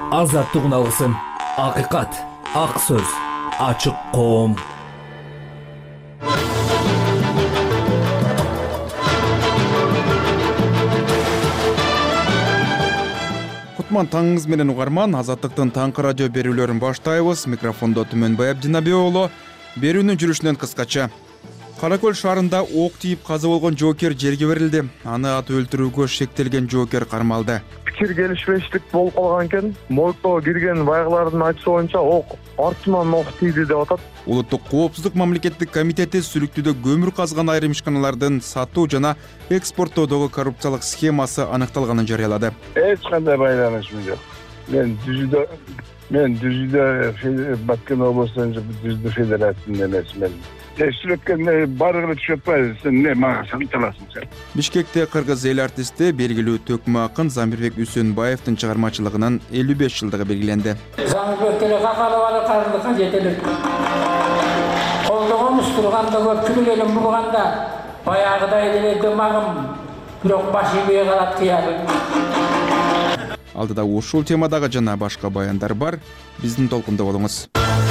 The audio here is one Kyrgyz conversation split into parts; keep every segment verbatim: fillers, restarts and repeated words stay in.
Азаттыгын алсын. Акыйкат, ак сөз, ачык коом. Кутман таңыңыз менен угарман, Азаттыктын таңкы радио берүүлөрүн баштайбыз. Микрофондо Түмөнбай Абдинабий уулу. Берүүнүн жүрүшүнөн кыскача. Кара Көл шаарында ок тийип каза болгон жоокер жерге берилди. Аны атып өлтүрүүгө шектелген жоокер кармалды. Пикир келишпештик болуп калган экен. Моргко кирген байгылардын айтышы боюнча ок артынан ок тийди деп атат. Улуттук коопсуздук мамлекеттик комитети Сүлүктүүдө көмүр казган айрым ишканалардын сатуу жана экспорттоодогу коррупциялык схемасы аныкталганын жарыялады. Эч кандай байланышым жок. Мен Түзүдө мен Түзүдө Баткен областын Түзүдө федерациясынын эмесмин. Тештирекке барыгы түшүп атпайбы, сен эмне мага санталасың сен? Бишкекте кыргыз эл артисти белгилүү төкмө акын Замирбек Үсөнбаевдин чыгармачылыгынын элүү беш жылдыгы белгиленди. Замирбек какалыбалы карындыкка жетелик. Колдогонуш турганда көпчүлүк элим булганда баягыдай эле дымагым бирок башым бие калат кыябы. Алдыда ушул темадагы жана башка баяндар бар. Биздин толкунда болуңуз.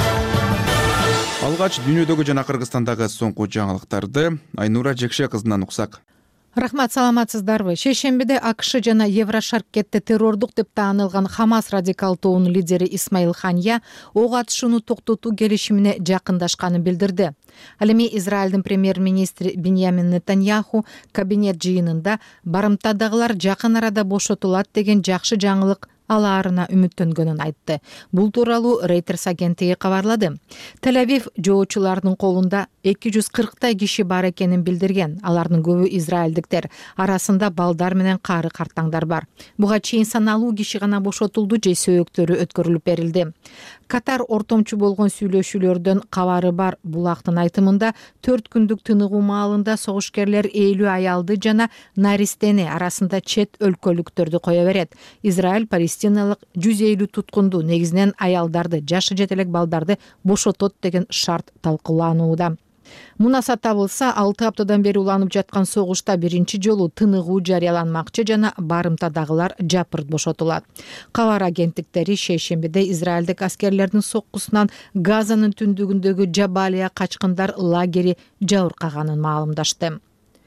Алгач дүйнөдөгү жана Кыргызстандагы соңку жаңылыктарды Айнура Жекше кызынан уксак. Рахмат, саламатсыздарбы? Шейшембиде АКШ жана Еврошаркетте террордук деп таанылган Хамас радикал тобунун лидери Исмаил Ханья ок атышууну токтотуу келишимине жакындашканын билдирди. Ал эми Израилдин премьер-министри Биньямин Нетаньяху кабинет жыйынында барымтадагылар жакын арада бошотулат деген жакшы жаңылык алаарына үмүттөнгөнүн айтты. Бул тууралуу Reuters агенттиги кабарлады. Тель-Авив жоочулардын колунда эки жүз кырктай киши бар экенин билдирген. Алардын көбү израилдиктер, арасында балдар менен кары картаңдар бар. Буга чейин саналуу киши гана бошотулду же сөөктөрү өткөрүлүп берилди. Катар ортомчу болгон сүйлөшүүлөрдөн кабары бар булактын айтымында төрт күндүк тыныгуу маалында согушкерлер элүү аялды жана наристени арасында чет өлкөлүктөрдү кое берет. Израиль палестиналык жүз элүү туткунду, негизинен аялдарды, жашы жете элек балдарды бошотот деген шарт талкууланууда. Мунаса табылса, алты аптадан бери уланып жаткан согушта биринчи жолу тыныгуу жарыяланмакчы жана барымтадагылар жапырт бошотулат. Кабар агенттиктери шейшембиде израилдик аскерлердин соккусунан Газанын түндүгүндөгү Жабалия качкындар лагери жабыркаганын маалымдашты.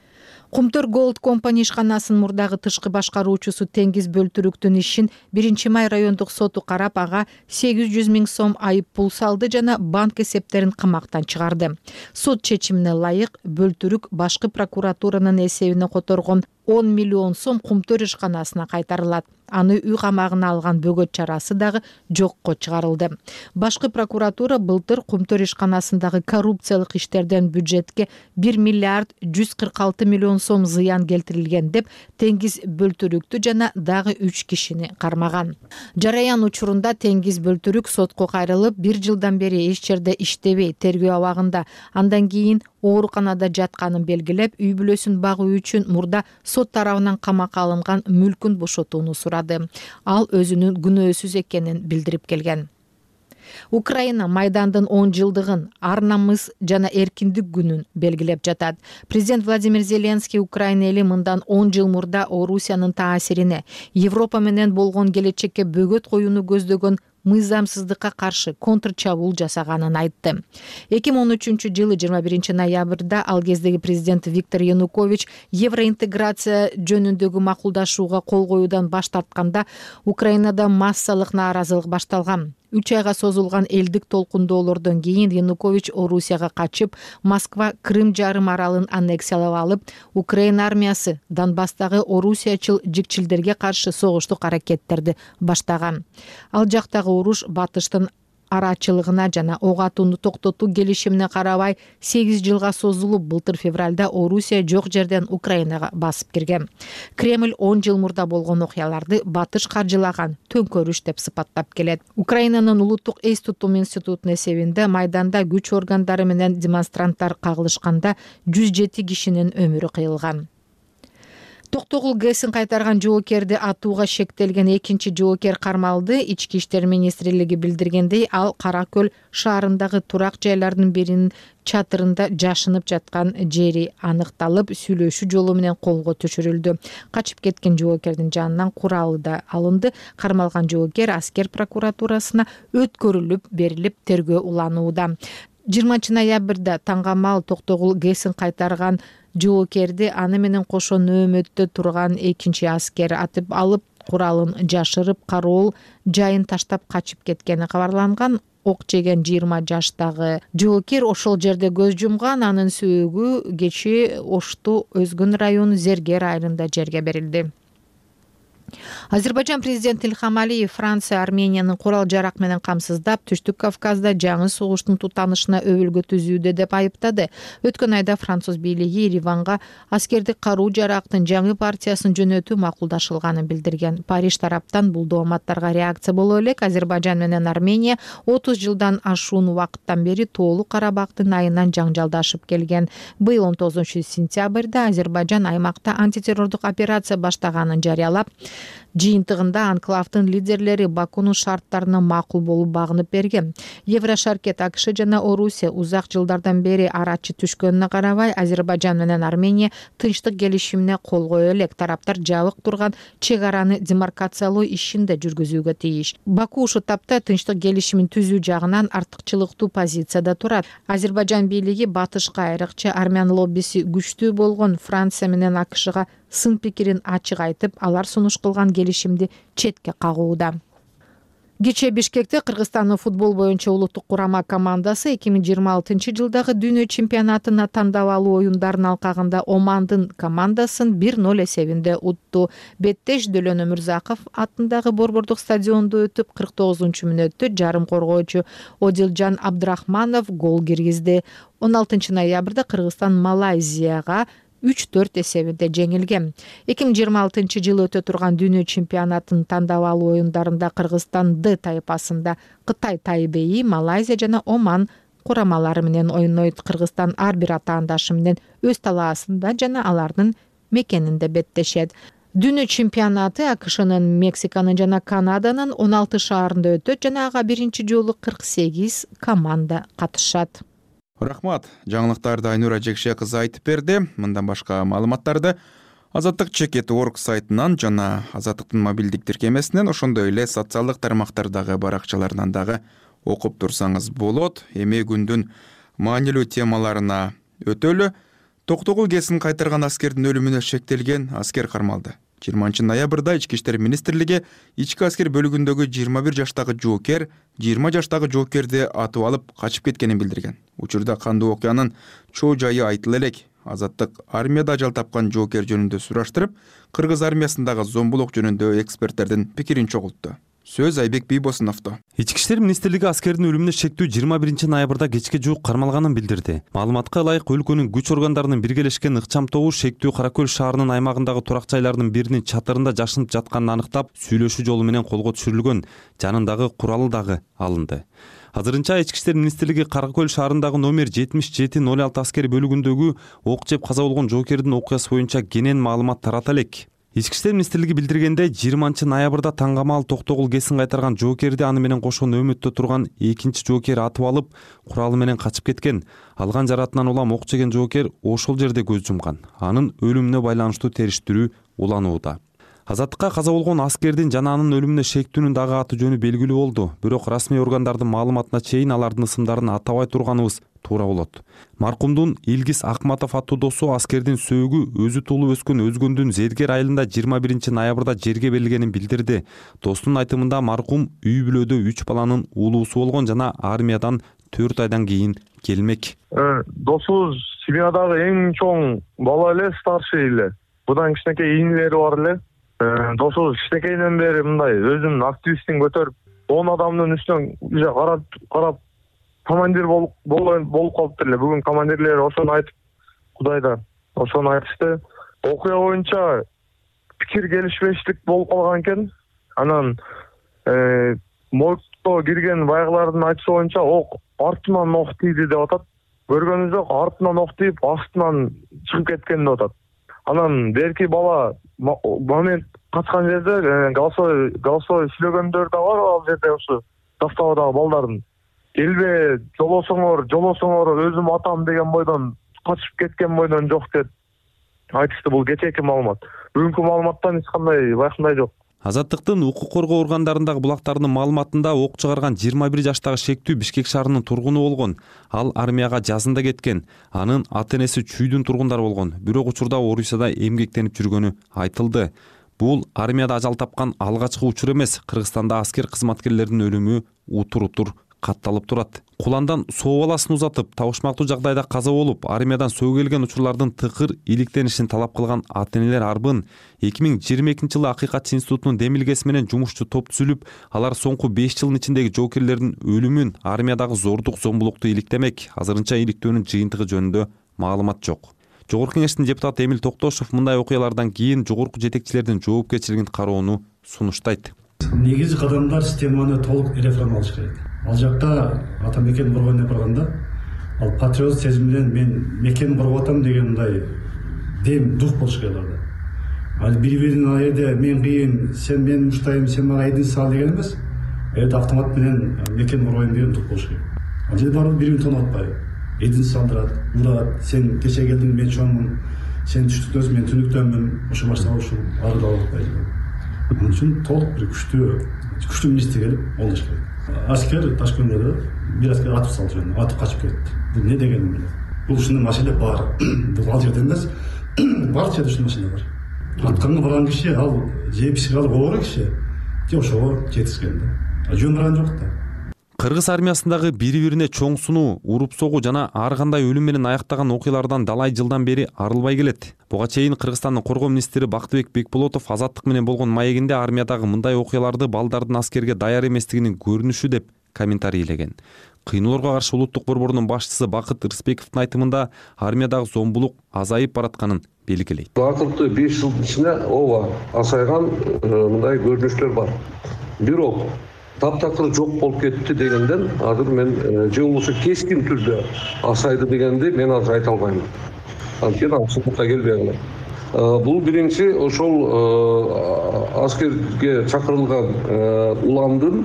Кумтөр Gold Company ишканасынын мурдагы тышкы башкаруучусу Теңиз Бөлтүрүктүн ишин биринчи май райондук соту карап, ага сегиз жүз миң сом айып пул салды жана банк эсептерин камактан чыгарды. Сот чечимине ылайык Бөлтүрүк башкы прокуратуранын эсебине которгон он миллион сом Кумтөр ишканасына кайтарылат. Аны үй камагына алган бөгөт чарасы дагы жокко чыгарылды. Башкы прокуратура былтыр Кумтөр ишканасындагы коррупциялык иштерден бюджетке бир миллиард жүз кырк алты миллион сом зыян келтирилген деп Теңиз Бөлтүрүктү жана дагы үч кишини кармаган. Жараян учурунда Теңиз Бөлтүрүк сотко кайрылып, бир жылдан бери эч жерде иштебей, тергөө абагында, андан кийин ооруканада жатканын белгилеп, үй бүлөсүн багуу үчүн мурда сот тарабынан камакка алынган мүлкүн бошотууну сурады. Ал өзүнүн күнөөсүз экенин билдирип келген. Украина Майдандын он жылдыгын, ар намыс жана эркиндик күнүн белгилеп жатат. Президент Владимир Зеленский Украина эли мындан он жыл мурда Орусиянын таасирине, Европа менен болгон келечекке бөгөт коюуну көздөгөн мыйзамсыздыкка каршы контрчабуул жасаганын айтты. эки миң он үчүнчү жылы жыйырма биринчи ноябрда ал кездеги президент Виктор Янукович евроинтеграция жөнүндөгү макулдашууга кол коюудан баш тартканда Украинада массалык нааразылык башталган. Үч айга созулган элдик толкундоолордон кийин Янукович Орусияга качып, Москва Крым жарым аралын аннексиялап алып, Украина армиясы Донбасстагы орусиячыл жикчилдерге каршы согуштук аракеттерди баштаган. Ал жактагы уруш батыштын арачылыгына жана ок атууну токтотуу келишимине карабай сегиз жылга созулуп, былтыр февралда Орусия жок жерден Украинага басып кирген. Кремль он жыл мурда болгон окуяларды батыш каржылаган төңкөрүш деп сыпаттап келет. Украинанын улуттук эс тутум институтунун эсебинде Майданда күч органдары менен демонстранттар кагылышканда жүз жети кишинин өмүрү кыйылган. Токтогул ГЭСин кайтарган жоокерди атууга шектелген экинчи жоокер кармалды. Ички иштер министрлиги билдиргендей, ал Кара Көл шаарындагы турак жайлардын биринин чатырында жашынып жаткан жери аныкталып, сүйлөшүү жолу менен колго түшүрүлдү. Качып кеткен жоокердин жанынан куралы да алынды. Кармалган жоокер аскер прокуратурасына өткөрүлүп берилип, тергөө уланууда. жыйырманчы ноябрда таңгамал Токтогул ГЭСин кайтарган жоокерди аны менен кошо нөөмөттө турган экинчи аскер атып алып, куралын жашырып, кароол жайын таштап качып кеткени кабарланган. Ок жеген жыйырма жаштагы жоокер ошол жерде көз жумган. Анын сөөгү кечээ Ошту Өзгүн району Зергер айылында жерге берилди. Азербайжан президенти Илхам Алиев Франция Армениянын курал жарак менен камсыздап, Түштүк Кавказда жаңы согуштун тутанышына өбөлгө түзүүдө деп айыптады. Өткөн айда француз бийлиги Ереванга аскердик каруу жарактын жаңы партиясын жөнөтүү макулдашылганын билдирген. Париж тараптан бул дооматтарга реакция боло элек Азербайжан менен Армения отуз жылдан ашуун убакыттан бери Тоолу Карабактын айынан жаңжалдашып келген. Быйыл он тогузунчу сентябрда Азербайжан аймакта антитеррордук операция баштаганын жарыялап, жыйынтыгында анклавдын лидерлери Бакунун шарттарына макул болуп багынып берген. Еврошаркет АКШ жана Орусия узак жылдардан бери арачы түшкөнүнө карабай, Азербайжан менен Армения тынчтык келишимине кол кое элек. Тараптар жабык турган чек араны демаркациялоо ишин да жүргүзүүгө тийиш. Баку ушул тапта тынчтык келишимин түзүү жагынан артыкчылыктуу позицияда турат. Азербайжан бийлиги батышка, айрыкча армян лоббиси күчтүү болгон Франция менен АКШга сын пикирин ачык айтып, алар сунуш кылган келишимди четке кагууда. Кечээ Бишкекте Кыргызстандын футбол боюнча улуттук курама командасы эки миң жыйырма алтынчы жылдагы дүйнө чемпионатына тандап алуу оюндарынын алкагында Омандын командасын бир ноль эсебинде утту. Беттеш Дөлөн Өмүрзаков атындагы Борбордук стадиондо өтүп, кырк тогузунчу мүнөттө жарым коргоочу Одилжан Абдрахманов гол киргизди. он алтынчы ноябрда Кыргызстан Малайзияга үч төрт эсебинде жеңилген. эки миң жыйырма алтынчы жылы өтө турган дүйнө чемпионатынын тандап алуу оюндарында Кыргызстан Д тайпасында Кытай Тайбейи, Малайзия жана Оман курамалары менен ойнойт. Кыргызстан ар бир атаандашы менен өз талаасында жана алардын мекенинде беттешет. Дүйнө чемпионаты АКШнын, Мексиканын жана Канаданын он алты шаарында өтөт жана ага биринчи жолу кырк сегиз команда катышат. Рахмат. Жаңылыктарды Айнура Жекше кызы айтып берди. Мындан башка маалыматтарды Азаттык чекет точка орг сайтынан жана Азаттыктын мобилдик тиркемесинен, ошондой эле социалдык тармактардагы баракчаларынан дагы окуп турсаңыз болот. Эми күндүн маанилүү темаларына өтөлү. Токтогул ГЭСин кайтарган аскердин өлүмүнө шектелген аскер кармалды. жыйырманчы ноябрда Ички иштер министрлиги ички аскер бөлүгүндөгү жыйырма бир жаштагы жоокер жыйырма жаштагы жоокерди атып алып качып кеткенин билдирген. Учурда кандуу окуянын чоо жайы айтыла элек. Азаттык армияда ажал тапкан жоокер жөнүндө сураштырып, Кыргыз армиясындагы зомбулук жөнүндө эксперттердин пикирин чогултту. Сөз Айбек Бийбосуновдо. Ички иштер министрлиги аскердин өлүмүнө шектүү жыйырма биринчи ноябрда кечке жуук кармалганын билдирди. Маалыматка ылайык, өлкөнүн күч органдарынын биргелешкен ыкчам тобу шектүү Кара Көл шаарынын аймагындагы турак жайлардын биринин чатырында жашынып жатканын аныктап, сүйлөшүү жолу менен колго түшүрүлгөн, жанындагы куралы дагы алынды. Азырынча Ички иштер министрлиги Кара Көл шаарындагы номер жетимиш жети ноль алты аскер бөлүгүндөгү ок жеп каза болгон жоокердин окуясы боюнча кенен маалымат тарата элек. Ички иштер министрлиги билдиргендей, жыйырманчы ноябрда таңгамал Токтогул ГЭСин кайтарган жоокерди аны менен кошо нөөмөттө турган экинчи жоокер атып алып, куралы менен качып кеткен. Алган жаратынан улам ок жеген жоокер ошол жерде көз жумган. Анын өлүмүнө байланыштуу териштирүү уланууда. Азаттыкка каза болгон аскердин жана анын өлүмүнө шектүүнүн дагы аты жөнү белгилүү болду. Бирок расмий органдардын маалыматына чейин алардын ысымдарын атабай турганыбыз туура болот. Маркумдун Илгиз Акматов аттуу досу аскердин сөөгү өзү туулуп өскөн Өзгөндүн Зергер айылында жыйырма биринчи ноябрда жерге берилгенин билдирди. Достунун айтымында маркум үй бүлөдө үч баланын уулуусу болгон жана армиядан төрт айдан кийин келмек. Досубуз семьядагы эң чоң бала эле, старший эле. Будан кичинекей ийнелери бар эле. Досубуз кичинекейден бери мындай өзүнүн активистин көтөрүп, он адамдын үстүнөн карап карап командир болуп болуп калыптыр эле. Бүгүн командирлери ошону айтып, Кудайда ошону айтышты. Окуя боюнча пикир келишпештик болуп калган экен. Анан мойкко кирген байгылардын айтышы боюнча ок артынан ок тийди деп атат. Көргөнү жок, артынан ок тийип, астынан чыгып кеткен деп атат. Анан берки бала момент качкан жерде голосовой голосовой сүйлөгөндөр да бар ал жерде, ушу заставадагы балдардын. Келбе, жолосоңор, жолосоңор, өзүм атам деген бойдон качып кеткен бойдон жок деп айтышты. Бул кечээки маалымат. Бүгүнкү маалыматтан эч кандай байкандай жок. Азаттыктын укук коргоо органдарындагы булактардын маалыматында ок чыгарган жыйырма бир жаштагы шектүү Бишкек шаарынын тургуну болгон. Ал армияга жазында кеткен. Анын ата-энеси Чүйдүн тургундары болгон. Бирок учурда Орусияда эмгектенип жүргөнү айтылды. Бул армияда ажал тапкан алгачкы учур эмес. Кыргызстанда аскер кызматкерлеринин өлүмү утур-утур катталып турат. Куландан соо баласын узатып, табышмактуу жагдайда каза болуп, армиядан сөө келген учурлардын тыкыр иликтенишин талап кылган ата-энелер арбын эки миң жыйырма экинчи жылы Акыйкатчы институтунун демилгеси менен жумушчу топ түзүлүп, алар соңку беш жылдын ичиндеги жоокерлердин өлүмүн, армиядагы зордук, зомбулукту иликтемек. Азырынча иликтөөнүн жыйынтыгы жөнүндө маалымат жок. Жогорку Кеңештин депутаты Эмил Токтошов мындай окуялардан кийин жогорку жетекчилердин жоопкерчилигин кароону сунуштайт. Негизи кадамдар системаны толук реформалаш керек. Ал жакта ата мекен коргонуна барганда, ал патриот сезим менен мен мекен коргоп атам деген мындай дем дух болуш керек аларда. Ал бири-биринин ал жерде мен кыйын, сен мен муштайм, сен мага эдин сал деген эмес. Эт автомат менен мекен коргойм деген дух болуш керек. Ал жерде баары бири-бирин тонуп атпайбы? Эдин салдырат, урат, сен кече келдиң, мен чоңмун, сен түштүктөсүң, мен түнүктөнмүн, ошо башта ушул арда албайбы. Анын үчүн толук бир күчтүү, күчтүү министр келип олдош керек. Аскер Ташкентте бир аскер атып салды жөн, атып качып кетти. Бул не дегенин билет. Бул ушундай маселе бар. Бул ал жерде эмес, бар жерде ушундай маселе бар. Атканга барган киши, ал же психикалык оору киши, же ошого жетишкен да. Жөн барган жок да. Кыргыз армиясындагы бири-бирине чоң сунуу, уруп согуу жана ар кандай өлүм менен аяктаган окуялардан далай жылдан бери арылбай келет. Буга чейин Кыргызстандын коргоо министри Бактыбек Бекболотов Азаттык менен болгон маегинде армиядагы мындай окуяларды балдардын аскерге даяр эместигинин көрүнүшү деп комментарийлеген. Кыйноолорго каршы улуттук борборунун башчысы Бакыт Рыспековдун айтымында армиядагы зомбулук азайып баратканын белгилейт. Акыркы беш жылдын ичинде ооба азайган мындай көрүнүштөр бар. Бирок таптакыр жок болуп кетти дегенден азыр мен же болбосо кескин түрдө азайды дегенди мен азыр айта албайм. Анткени ал сыймыкка келбей калат. Бул биринчи ошол аскерге чакырылган уландын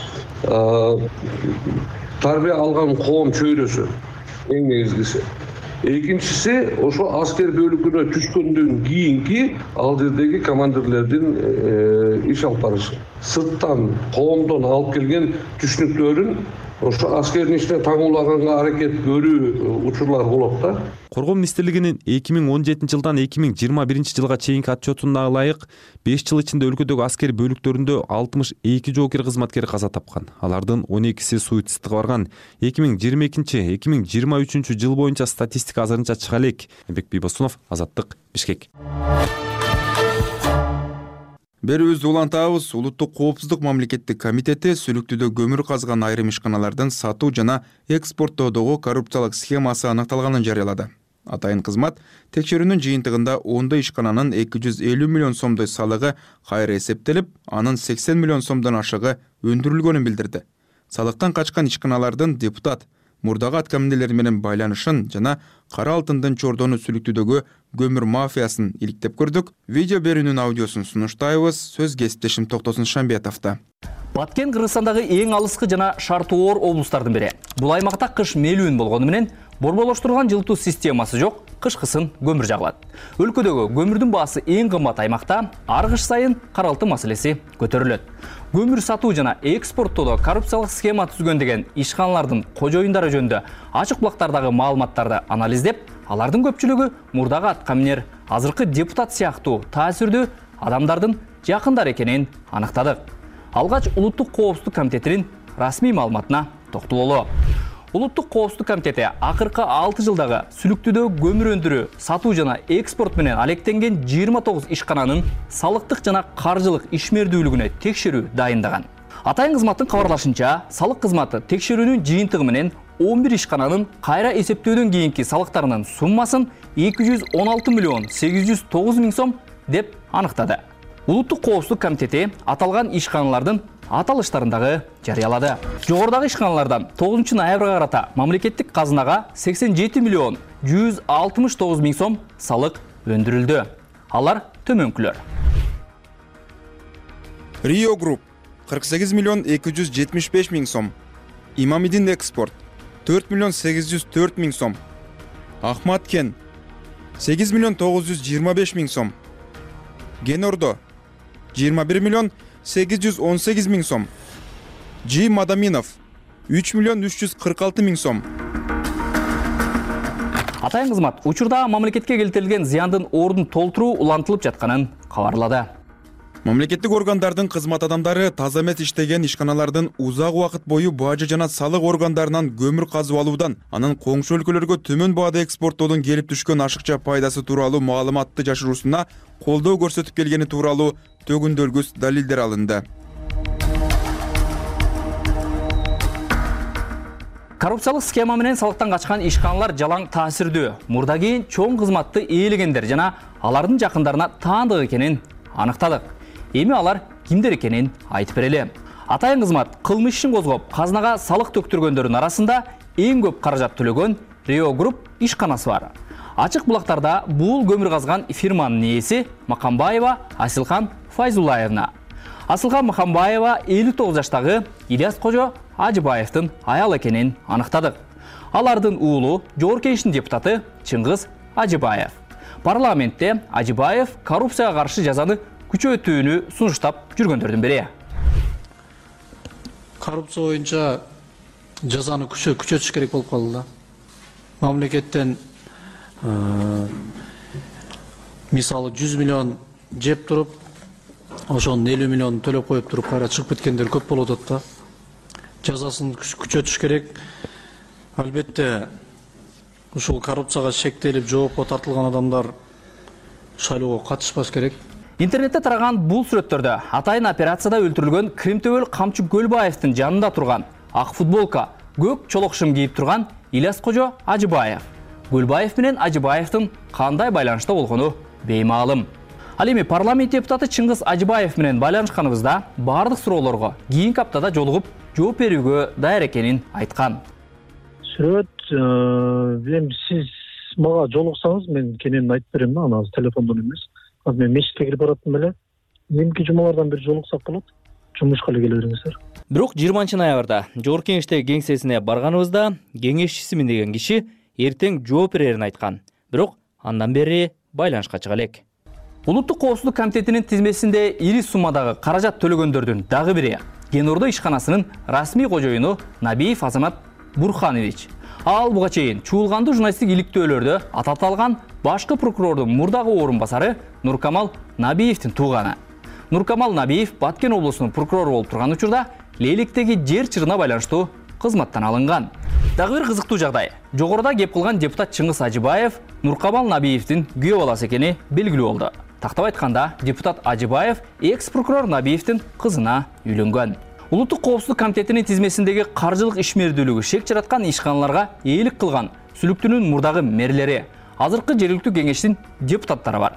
тарбия алган коом чөйрөсү эң негизгиси. Экинчиси ошо аскер бөлүкүнө түшкөндөн кийинки ал жердеги командирлердин иш алып барышы. Сырттан коомдон алып келген түшүнүктөрүн ошо аскердин ичине таңуулаганга аракет көрүү учурлар болот да. Коргоо министрлигинин эки миң он жетинчи жылдан эки миң жыйырма биринчи жылга чейинки отчетуна ылайык беш жыл ичинде өлкөдөгү аскер бөлүктөрүндө алтымыш эки жоокер кызматкер каза тапкан. Алардын он экиси суицидке барган. эки миң жыйырма экинчи — эки миң жыйырма үчүнчү жыл боюнча статистика азырынча чыга элек. Эмбек Бийбосунов, Азаттык, Бишкек. Берүүбүздү улантабыз. Улуттук коопсуздук мамлекеттик комитети Сүлүктүдө көмүр казган айрым ишканалардын сатуу жана экспорттоодогу коррупциялык схемасы аныкталганын жарыялады. Атайын кызмат текшерүүнүн жыйынтыгында ондой ишкананын эки жүз элүү миллион сомдой салыгы кайра эсептелип, анын сексен миллион сомдон ашыгы өндүрүлгөнүн билдирди. Салыктан качкан ишканалардын депутат мурдагы аткаминелер менен байланышын жана кара алтындын чордону Сүлүктүдөгү көмүр мафиясын иликтеп көрдүк. Видео берүүнүн аудиосун сунуштайбыз. Сөз кесиптешим Токтосун Шамбетовдо. Баткен Кыргызстандагы эң алыскы жана шартоор облустардын бири. Бул аймакта кыш мелүүн болгону менен борболоштурган жылытуу системасы жок, кышкысын көмүр жагылат. Өлкөдөгү көмүрдүн баасы эң кымбат аймакта ар кыш сайын кара алтын маселеси көтөрүлөт. Көмүр сатуу жана экспорттоодо коррупциялык схема түзгөн деген ишканалардын кожоюндары жөнүндө ачык булактардагы маалыматтарды анализдеп, алардын көпчүлүгү мурдагы аткаминер, азыркы депутат сыяктуу таасирдүү адамдардын жакындар экенин аныктадык. Алгач Улуттук коопсуздук комитетинин расмий маалыматына токтололу. Улуттук коопсуздук комитети акыркы алты жылдагы Сүлүктүдө көмүр өндүрүү, сатуу жана экспорт менен алектенген жыйырма тогуз ишкананын салыктык жана каржылык ишмердүүлүгүнө текшерүү дайындаган. Атайын кызматтын кабарлашынча, салык кызматы текшерүүнүн жыйынтыгы менен он бир ишкананын кайра эсептөөдөн кийинки салыктарынын суммасын эки жүз он алты миллион сегиз жүз тогуз миң сом деп аныктады. Улуттук коопсуздук комитети аталган ишканалардын аталыштарын дагы жарыялады. Жогорудагы ишканалардан тогузунчу ноябрга карата мамлекеттик казынага сексен жети миллион жүз алтымыш тогуз миң сом салык өндүрүлдү. Алар төмөнкүлөр. Rio Group кырк сегиз миллион эки жүз жетимиш беш миң сом. Имамидин Экспорт төрт миллион сегиз жүз төрт миң сом. Ахмат Кен сегиз миллион тогуз жүз жыйырма беш миң сом. Генордо жыйырма бир миллион сегиз жүз он сегиз миң сом. Жи Мадаминов үч миллион үч жүз кырк алты миң сом. Атайын кызмат учурда мамлекетке келтирилген зыяндын ордун толтуруу улантылып жатканын кабарлады. Мамлекеттик органдардын кызмат адамдары таза эмес иштеген ишканалардын узак убакыт бою бажы жана салык органдарынан көмүр казып алуудан, анын коңшу өлкөлөргө төмөн баада экспорттоодон келип түшкөн ашыкча пайдасы тууралуу маалыматты жашыруусуна колдоо көрсөтүп келгени тууралуу төгүндөлгүс далилдер алынды. Коррупциялык схема менен салыктан качкан ишканалар жалаң таасирдүү, мурда кийин чоң кызматты ээлегендер жана алардын жакындарына таандык экенин аныктадык. Эми алар кимдер экенин айтып берели. Атайын кызмат кылмыш ишин козгоп, казынага салык төктүргөндөрдүн арасында эң көп каражат төлөгөн Rio Group ишканасы бар. Ачык булактарда бул көмүр казган фирманын ээси Макамбаева Асылхан Файзуллаевна. Асылхан Макамбаева элүү тогуз жаштагы Ильяс Кожо Ажыбаевдин аял экенин аныктадык. Алардын уулу Жогорку Кеңештин депутаты Чыңгыз Ажыбаев. Парламентте Ажыбаев коррупцияга каршы жазаны күчөтүүнү сунуштап жүргөндөрдүн бири. Коррупция боюнча жазаны күчөтүш керек болуп калды. Мамлекеттен мисалы жүз миллион жеп туруп, ошонун элүү миллионун төлөп коюп туруп кайра чыгып кеткендер көп болуп атат да. Жазасын күчөтүш керек. Албетте ушул коррупцияга шектелип жоопко тартылган адамдар шайлоого катышпаш керек. Интернетте тараган бул сүрөттөрдө атайын операцияда өлтүрүлгөн Кримтөбөл Камчы Гөлбаевдин жанында турган ак футболка, көк чолок шым кийип турган Ильяс Кожо Ажыбаев. Гөлбаев менен Ажыбаевдин кандай байланышта болгону беймаалым. Ал эми парламент депутаты Чыңгыз Ажыбаев менен байланышканыбызда бардык суроолорго кийинки аптада жолугуп жооп берүүгө даяр экенин айткан. Сүрөт, эми сиз мага жолуксаңыз мен кененин айтып берем да, аны азыр телефондон эмес. Азыр мен мешитке кирип бараттым эле. Эмки жумалардан бир жолуксак болот. Жумушка эле келе бериңиздер. Бирок жыйырманчы ноябрда Жогорку Кеңештеги кеңсесине барганыбызда кеңешчисимин деген киши эртең жооп берерин айткан. Бирок андан бери байланышка чыга элек. Улуттук коопсуздук комитетинин тизмесинде ири суммадагы каражат төлөгөндөрдүн дагы бири Генордо ишканасынын расмий кожоюну Набиев Азамат Бурханович. Ал буга чейин чуулгандуу журналисттик иликтөөлөрдө ататалган башкы прокурордун мурдагы орун басары Нуркамал Набиевдин тууганы. Нуркамал Набиев Баткен облусунун прокурору болуп турган учурда Лейликтеги жер чырына байланыштуу кызматтан алынган. Дагы бир кызыктуу жагдай. Жогоруда кеп кылган депутат Чыңгыз Ажыбаев Нуркамал Набиевдин күйөө баласы экени белгилүү болду. Тактап айтканда, депутат Ажыбаев экс-прокурор Набиевдин кызына үйлөнгөн. Улуттук коопсуздук комитетинин тизмесиндеги каржылык ишмердүүлүгү шек жараткан ишканаларга ээлик кылган сүлүктүнүн мурдагы мэрлери, азыркы жергиликтүү кеңештин депутаттары бар.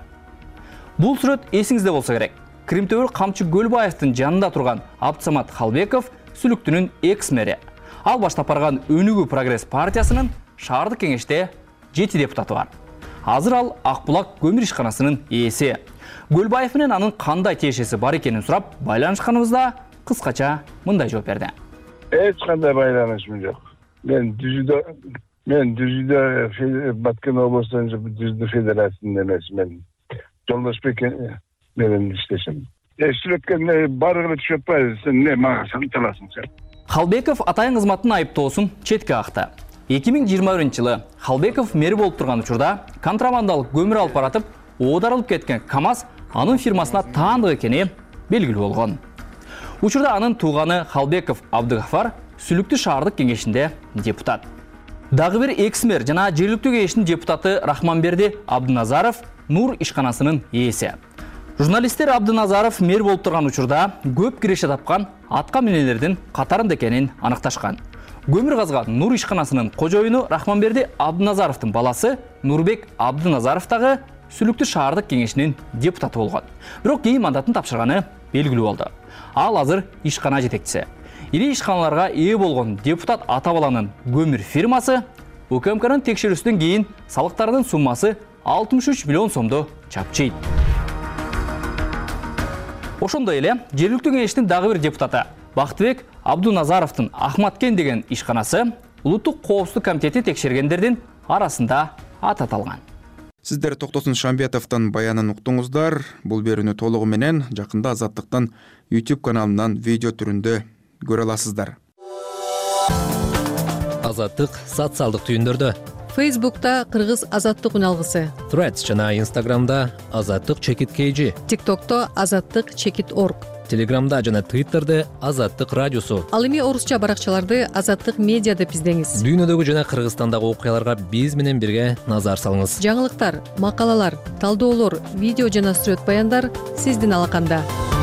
Бул сүрөт эсиңизде болсо керек. Кримтөбөл Камчы Гөлбаевдин жанында турган Абдсамат Халбеков сүлүктүнүн экс-мэри. Ал баштап барган Өнүгүү Прогресс партиясынын шаардык кеңеште жети депутаты бар. Азыр ал Акбулак көмүр ишканасынын ээси. Гөлбаев менен анын кандай тиешеси бар экенин сурап байланышканыбызда кыскача мындай жооп берди. Эч кандай байланышым жок. Мен дүзүдө мен дүзүдө Баткен облусунун дүзүдө федерациясында эмес, мен Жолдошбек менен иштешем. Эстүрөткөн барыгы түшүп атпайбы, сен не мага санталасың сен. Халбеков атайын кызматтын айыптоосун четке акты. эки миң жыйырма биринчи жылы Халбеков мэри болуп турган учурда контрабандалык көмүр алып баратып, оодарылып кеткен КамАЗ анын фирмасына таандык экени белгилүү болгон. Учурда анын тууганы Халбеков Абдыгафар Сүлүктүү шаардык кеңешинде депутат. Дагы бир экс-мэр жана жергиликтүү кеңештин депутаты Рахманберди Абдыназаров Нур ишканасынын ээси. Журналисттер Абдыназаров мэр болуп турган учурда көп киреше тапкан атка минелердин катарында экенин аныкташкан. Көмүр казган Нур ишканасынын кожоюну Рахманберди Абдыназаровдун баласы Нурбек Абдыназаров дагы Сүлүктүү шаардык кеңешинин депутаты болгон. Бирок кийин мандатын тапшырганы белгилүү болду. Ал азыр ишкана жетекчиси. Ири ишканаларга ээ болгон депутат ата баланын көмүр фирмасы УКМКнын текшерүүсүнөн кийин салыктардын суммасы алтымыш үч миллион сомду чапчыйт. Ошондой эле жергиликтүү кеңештин дагы бир депутаты Бактыбек Абдуназаровдун Ахматкен деген ишканасы Улуттук коопсуздук комитети текшергендердин арасында аты аталган. Сиздер Токтосун Шамбетовдун баянын уктуңуздар. Бул берүүнү толугу менен жакында Азаттыктын YouTube каналынан видео түрүндө көрө аласыздар. Азаттык социалдык түйүндөрдө. Facebook'ta Кыргыз Азаттык үналгысы. Threads жана Instagram'da Азаттык чекит kg. TikTok'та Азаттык чекит org. Telegram'da жана Twitter'de Азаттык радиосу. Ал эми орусча баракчаларды Азаттык медиа деп издеңиз. Дүйнөдөгү жана Кыргызстандагы окуяларга биз менен бирге назар салыңыз. Жаңылыктар, макалалар, талдоолор, видео жана сүрөт баяндар сиздин алаканда.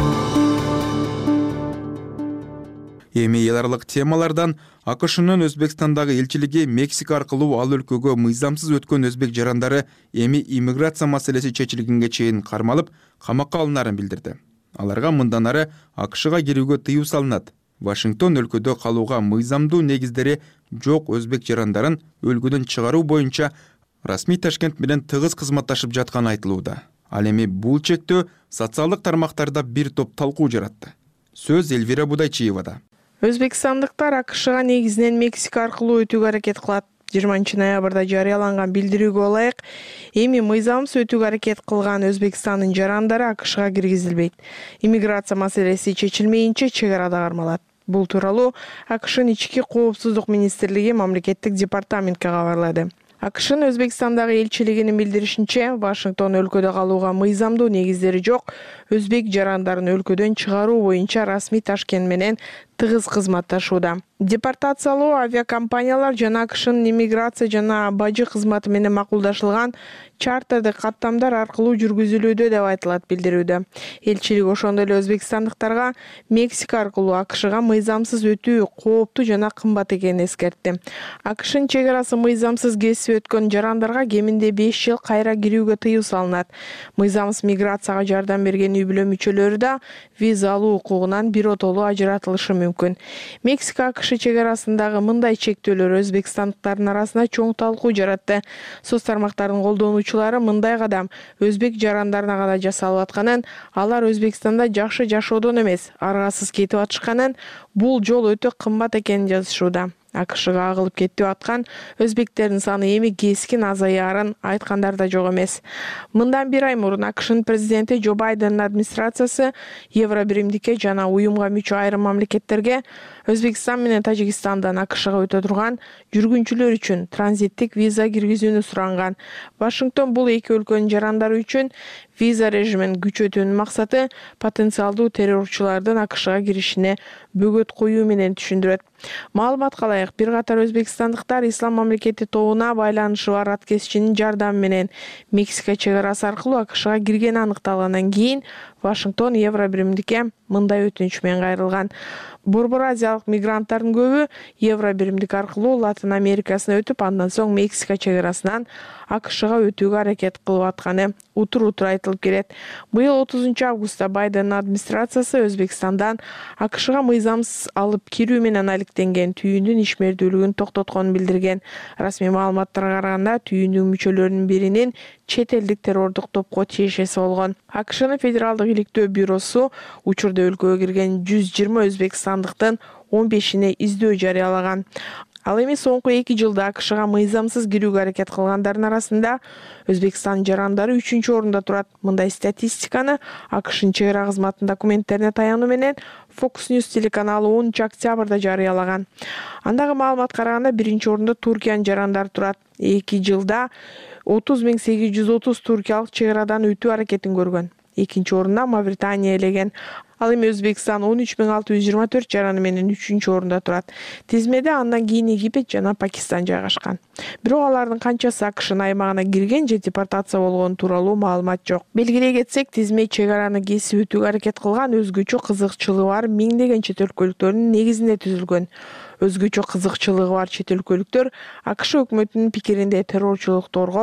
Эми эл аралык темалардан АКШнын Өзбекстандагы элчилиги Мексика аркылуу ал өлкөгө мыйзамсыз өткөн өзбек жарандары эми иммиграция маселеси чечилгенге чейин кармалып, камакка алынарын билдирди. Аларга мындан ары АКШга кирүүгө тыюу салынат. Вашингтон өлкөдө калууга мыйзамдуу негиздери жок өзбек жарандарын өлкөдөн чыгаруу боюнча расмий Ташкент менен тыгыз кызматташып жатканы айтылууда. Ал эми бул чектөө социалдык тармактарда бир топ талкуу жаратты. Сөз Эльвира Будайчиевада. Өзбекстандыктар АКШга негизинен Мексика аркылуу өтүүгө аракет кылат. жыйырманчы ноябрда жарыяланган билдирүүгө ылайык, эми мыйзамсыз өтүүгө аракет кылган Өзбекстандын жарандары АКШга киргизилбейт. Иммиграция маселеси чечилмейинче чек арада кармалат. Бул тууралуу АКШнын ички коопсуздук министрлиги мамлекеттик департаментке кабарлады. АКШнын Өзбекстандагы элчилигинин билдиришинче, Вашингтон өлкөдө калууга мыйзамдуу негиздери жок өзбек жарандарын өлкөдөн чыгаруу боюнча расмий Ташкент менен тыгыз кызматташууда. Депортациялоо авиакомпаниялар жана АКШнын иммиграция жана бажы кызматы менен макулдашылган чартердик каттамдар аркылуу жүргүзүлүүдө деп айтылат билдирүүдө. Элчилик ошондой эле өзбекстандыктарга Мексика аркылуу АКШга мыйзамсыз өтүү кооптуу жана кымбат экенин эскертти. АКШнын чек арасы мыйзамсыз кесип өткөн жарандарга кеминде беш жыл кайра кирүүгө тыюу салынат. Мыйзамсыз миграцияга жардам берген үй-бүлө мүчөлөрү да виза алуу укугунан биротолуу ажыратылышы мүмкүн. Мексика АКШ чек арасындагы мындай чектөөлөр өзбекстандыктардын арасында чоң талкуу жаратты. Соц тармактарынын колдонуучулары мындай кадам өзбек жарандарына гана жасалып атканын, алар Өзбекстанда жакшы жашоодон эмес, аргасыз кетип атышканын, бул жол өтө кымбат экенин жазышууда. АКШга агылып кетип аткан өзбектердин саны эми кескин азаярын айткандар да жок эмес. Мындан бир ай мурун АКШнын президенти Джо Байдендин администрациясы Евро биримдикке жана уюмга мүчө айрым мамлекеттерге Өзбекстан менен Тажикстандан АКШга өтө турган жүргүнчүлөр үчүн транзиттик виза киргизүүнү суранган. Вашингтон бул эки өлкөнүн жарандары үчүн виза режимин күчөтүүнүн максаты потенциалдуу террорчулардын АКШга киришине бөгөт коюу менен түшүндүрөт. Маалыматка ылайык, бир катар өзбекстандыктар Ислам мамлекети тобуна байланышы бар аткезчинин жардамы менен Мексика чек арасы аркылуу АКШга киргени аныкталгандан кийин Вашингтон Евро биримдикке мындай өтүнүч менен кайрылган. Борбор азиялык мигранттардын көбү Евро биримдик аркылуу Латын Америкасына өтүп, андан соң Мексика чек арасынан АКШга өтүүгө аракет кылып атканы утур-утур айтылып келет. Быйыл отузунчу августта Байдендин администрациясы Өзбекстандан АКШга мыйзамсыз алып кирүү менен алектенген түйүндүн ишмердүүлүгүн токтотконун билдирген. Расмий маалыматтарга караганда түйүндүн мүчөлөрүнүн биринин чет элдик террордук топко тиешеси болгон. АКШнын федералдык иликтөө бюросу учурда өлкөгө кирген жүз жыйырма өзбекстандыктын он бешине издөө жарыялаган. Ал эми соңку эки жылда АКШга мыйзамсыз кирүүгө аракет кылгандардын арасында Өзбекстан жарандары үчүнчү орунда турат. Мындай статистиканы АКШнын чек ара кызматынын документтерине таянуу менен Fox News телеканалы онунчу октябрда жарыялаган. Андагы маалыматка караганда биринчи орунда Туркиянын жарандары турат. эки жылда отуз миң сегиз жүз отуз туркиялык чек арадан өтүү аракетин көргөн. Экинчи орунда Мавритания элеген. Ал эми Өзбекстан он үч миң алты жүз жыйырма төрт жараны менен үчүнчү орунда турат. Тизмеде андан кийин Египет жана Пакистан жайгашкан. Бирок алардын канчасы АКШнын аймагына кирген же депортация болгон тууралуу маалымат жок. Белгилей кетсек, тизме чек араны кесип өтүүгө аракет кылган өзгөчө кызыкчылыгы бар миңдеген чет өлкөлүктөрдүн негизинде түзүлгөн. Өзгөчө кызыкчылыгы бар чет өлкөлүктөр АКШ өкмөтүнүн пикиринде террорчулукту коргоп,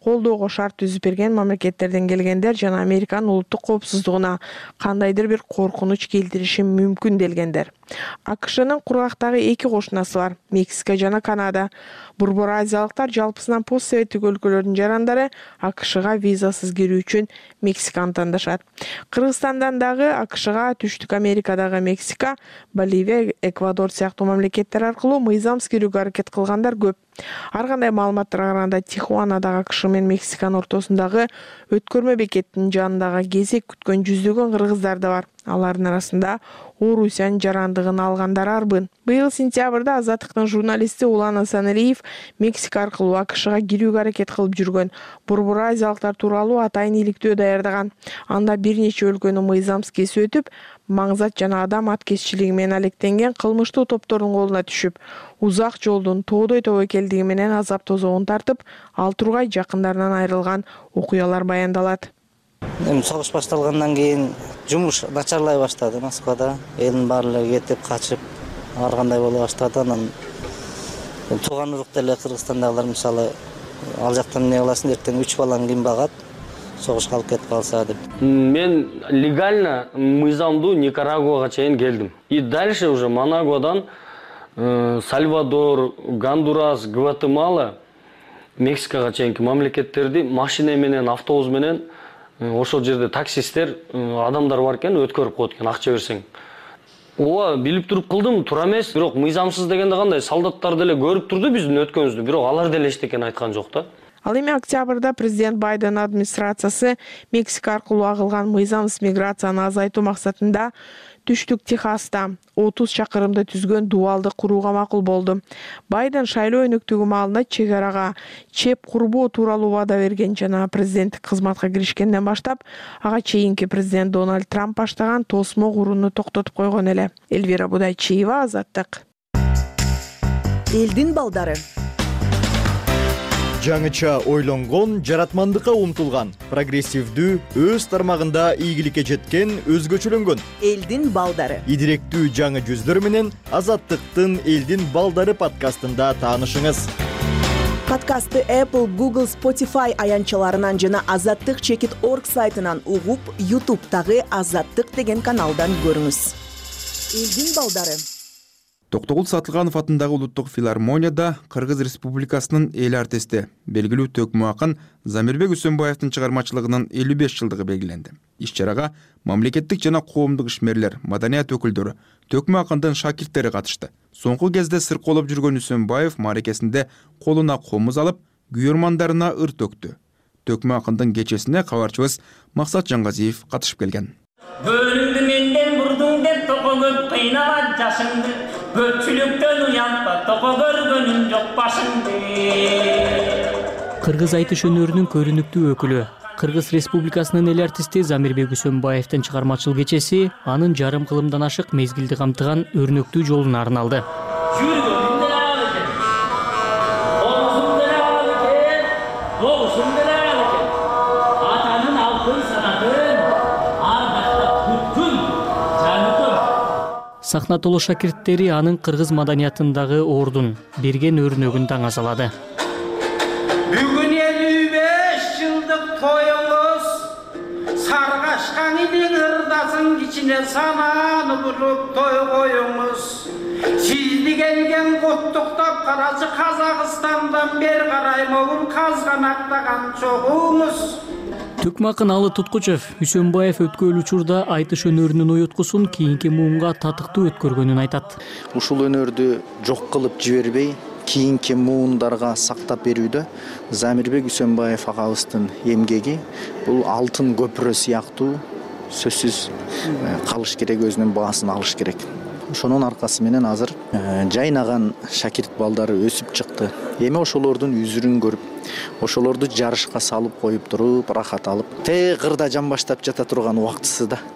колдоого шарт түзүп берген мамлекеттерден келгендер жана Американын улуттук коопсуздугуна кандайдыр бир коркунуч келтириши мүмкүн делгендер. АКШнын кургактагы эки кошунасы бар, Мексика жана Канада. Борбор азиялыктар жалпысынан постсоветтик өлкөлөрдүн жарандары АКШга визасыз кирүү үчүн Мексиканы тандашат. Кыргызстандан дагы АКШга Түштүк Америкадагы Мексика, Боливия, Эквадор сыяктуу мамлекеттер аркылуу мыйзамсыз кирүүгө аракет кылгандар көп. Ар кандай маалыматтарга караганда Тихуанадагы АКШ менен Мексиканын ортосундагы өткөрмө бекеттин жанындагы кезек күткөн жүздөгөн кыргыздар да бар. Алардын арасында Орусиянын жарандыгын алгандар арбын. Быйыл сентябрда Азаттыктын журналисти Улан Асаналиев Мексика аркылуу АКШга кирүүгө аракет кылып жүргөн борбор азиялыктар тууралуу атайын иликтөө даярдаган. Анда бир нече өлкөнү мыйзамсыз кесип өтүп, маңзат жана адам аткезчилиги менен алектенген кылмыштуу топтордун колуна түшүп, узак жолдун тоодой тобокелдиги менен азап тозогун тартып, ал тургай жакындарынан айрылган окуялар баяндалат. Эми согуш башталгандан кийин жумуш начарлай баштады Москвада. Элдин баары эле кетип, качып, ар кандай боло баштады. Анан тууган урук деле Кыргызстандагылар мисалы ал жактан эмне кыласың, эртең үч балаң ким багат, согушка алып кетип калса деп. Мен легально мыйзамдуу Никарагуага чейин келдим. И дальше уже Манагуадан Сальвадор, Гондурас, Гватемала, Мексикага чейинки мамлекеттерди машина менен, автобус менен ошол жерде таксисттер адамдар бар экен, өткөрүп коет экен, акча берсең. Ооба, билип туруп кылдым, туура эмес. Бирок мыйзамсыз дегенде кандай, солдаттар деле көрүп турду биздин өткөнүбүздү, бирок алар деле эчтекен айткан жок да. Ал эми октябрда президент Байден администрациясы Мексика аркылуу агылган мыйзамсыз миграцияны азайтуу максатында Түштүк Техаста отуз чакырымды түзгөн дубалды курууга макул болду. Байден шайлоо өнөктүгү маалында чек арага чеп курбоо тууралуу вада берген жана президенттик кызматка киришкенден баштап ага чейинки президент Дональд Трамп баштаган тосмо курууну токтотуп койгон эле. Элвира Будайчиева, Азаттык. Элдин балдары. Жаңыча ойлонгон, жаратмандыкка умтулган, прогрессивдүү, өз тармагында ийгиликке жеткен, өзгөчөлөнгөн. Элдин балдары. Идиректүү жаңы жүздөр менен Азаттыктын Элдин балдары подкастында таанышыңыз. Подкастты Apple, Google, Spotify аянчаларынан жана азаттык чекит точка орг сайтынан угуп, YouTube'тагы Азаттык деген каналдан көрүңүз. Элдин балдары. Токтогул Сатылганов атындагы улуттук филармонияда Кыргыз Республикасынын эл артисти, белгилүү төкмө акын Замирбек Үсөнбаевдин чыгармачылыгынын элүү беш жылдыгы белгиленди. Иш-чарага мамлекеттик жана коомдук ишмерлер, маданият өкүлдөрү, төкмө акындын шакирттери катышты. Соңку кезде сырколоп жүргөн Үсөнбаев мааракесинде колуна комуз алып, күйөрмандарына ыр төктү. Төкмө акындын кечесине кабарчыбыз Максат Жаңгазиев катышып келген. Бөлүңдү менден бурдуң деп токо көп кыйнаган жашыңды, көпчүлүктөн уянтпа, токо көргөнүм жок башыңды. Кыргыз айтыш өнөрүнүн көрүнүктүү өкүлү, Кыргыз Республикасынын эл артисти Замирбек Үсөнбаевдин чыгармачыл кечеси анын жарым кылымдан ашык мезгилди камтыган өрнөктүү жолуна арналды. Сахна толо шакирттери анын кыргыз маданиятындагы ордун, берген өрнөгүн таңазалады. Бүгүн элүү беш жылдык тоюңуз, саргашкан илиң ырдасын кичине сананы булуп той коюңуз. Сизди келген куттуктап карачы Казакстандан бер карай могул казганактаган чогуңуз. Төкмө акын Алы Туткучев Үсөнбаев өткөн учурда айтыш өнөрүнүн оюткусун кийинки муунга татыктуу өткөргөнүн айтат. Ушул өнөрдү жок кылып жибербей, кийинки муундарга сактап берүүдө Замирбек Үсөнбаев агабыздын эмгеги бул алтын көпүрө сыяктуу сөзсүз калыш керек, өзүнүн баасын алыш керек. Ошонун аркасы менен азыр жайнаган шакирт балдары өсүп чыкты. Эми ошолордун үзүрүн көрүп, ошолорду жарышка салып коюп туруп, рахат алып, те кырда жан баштап жата турган убактысы да.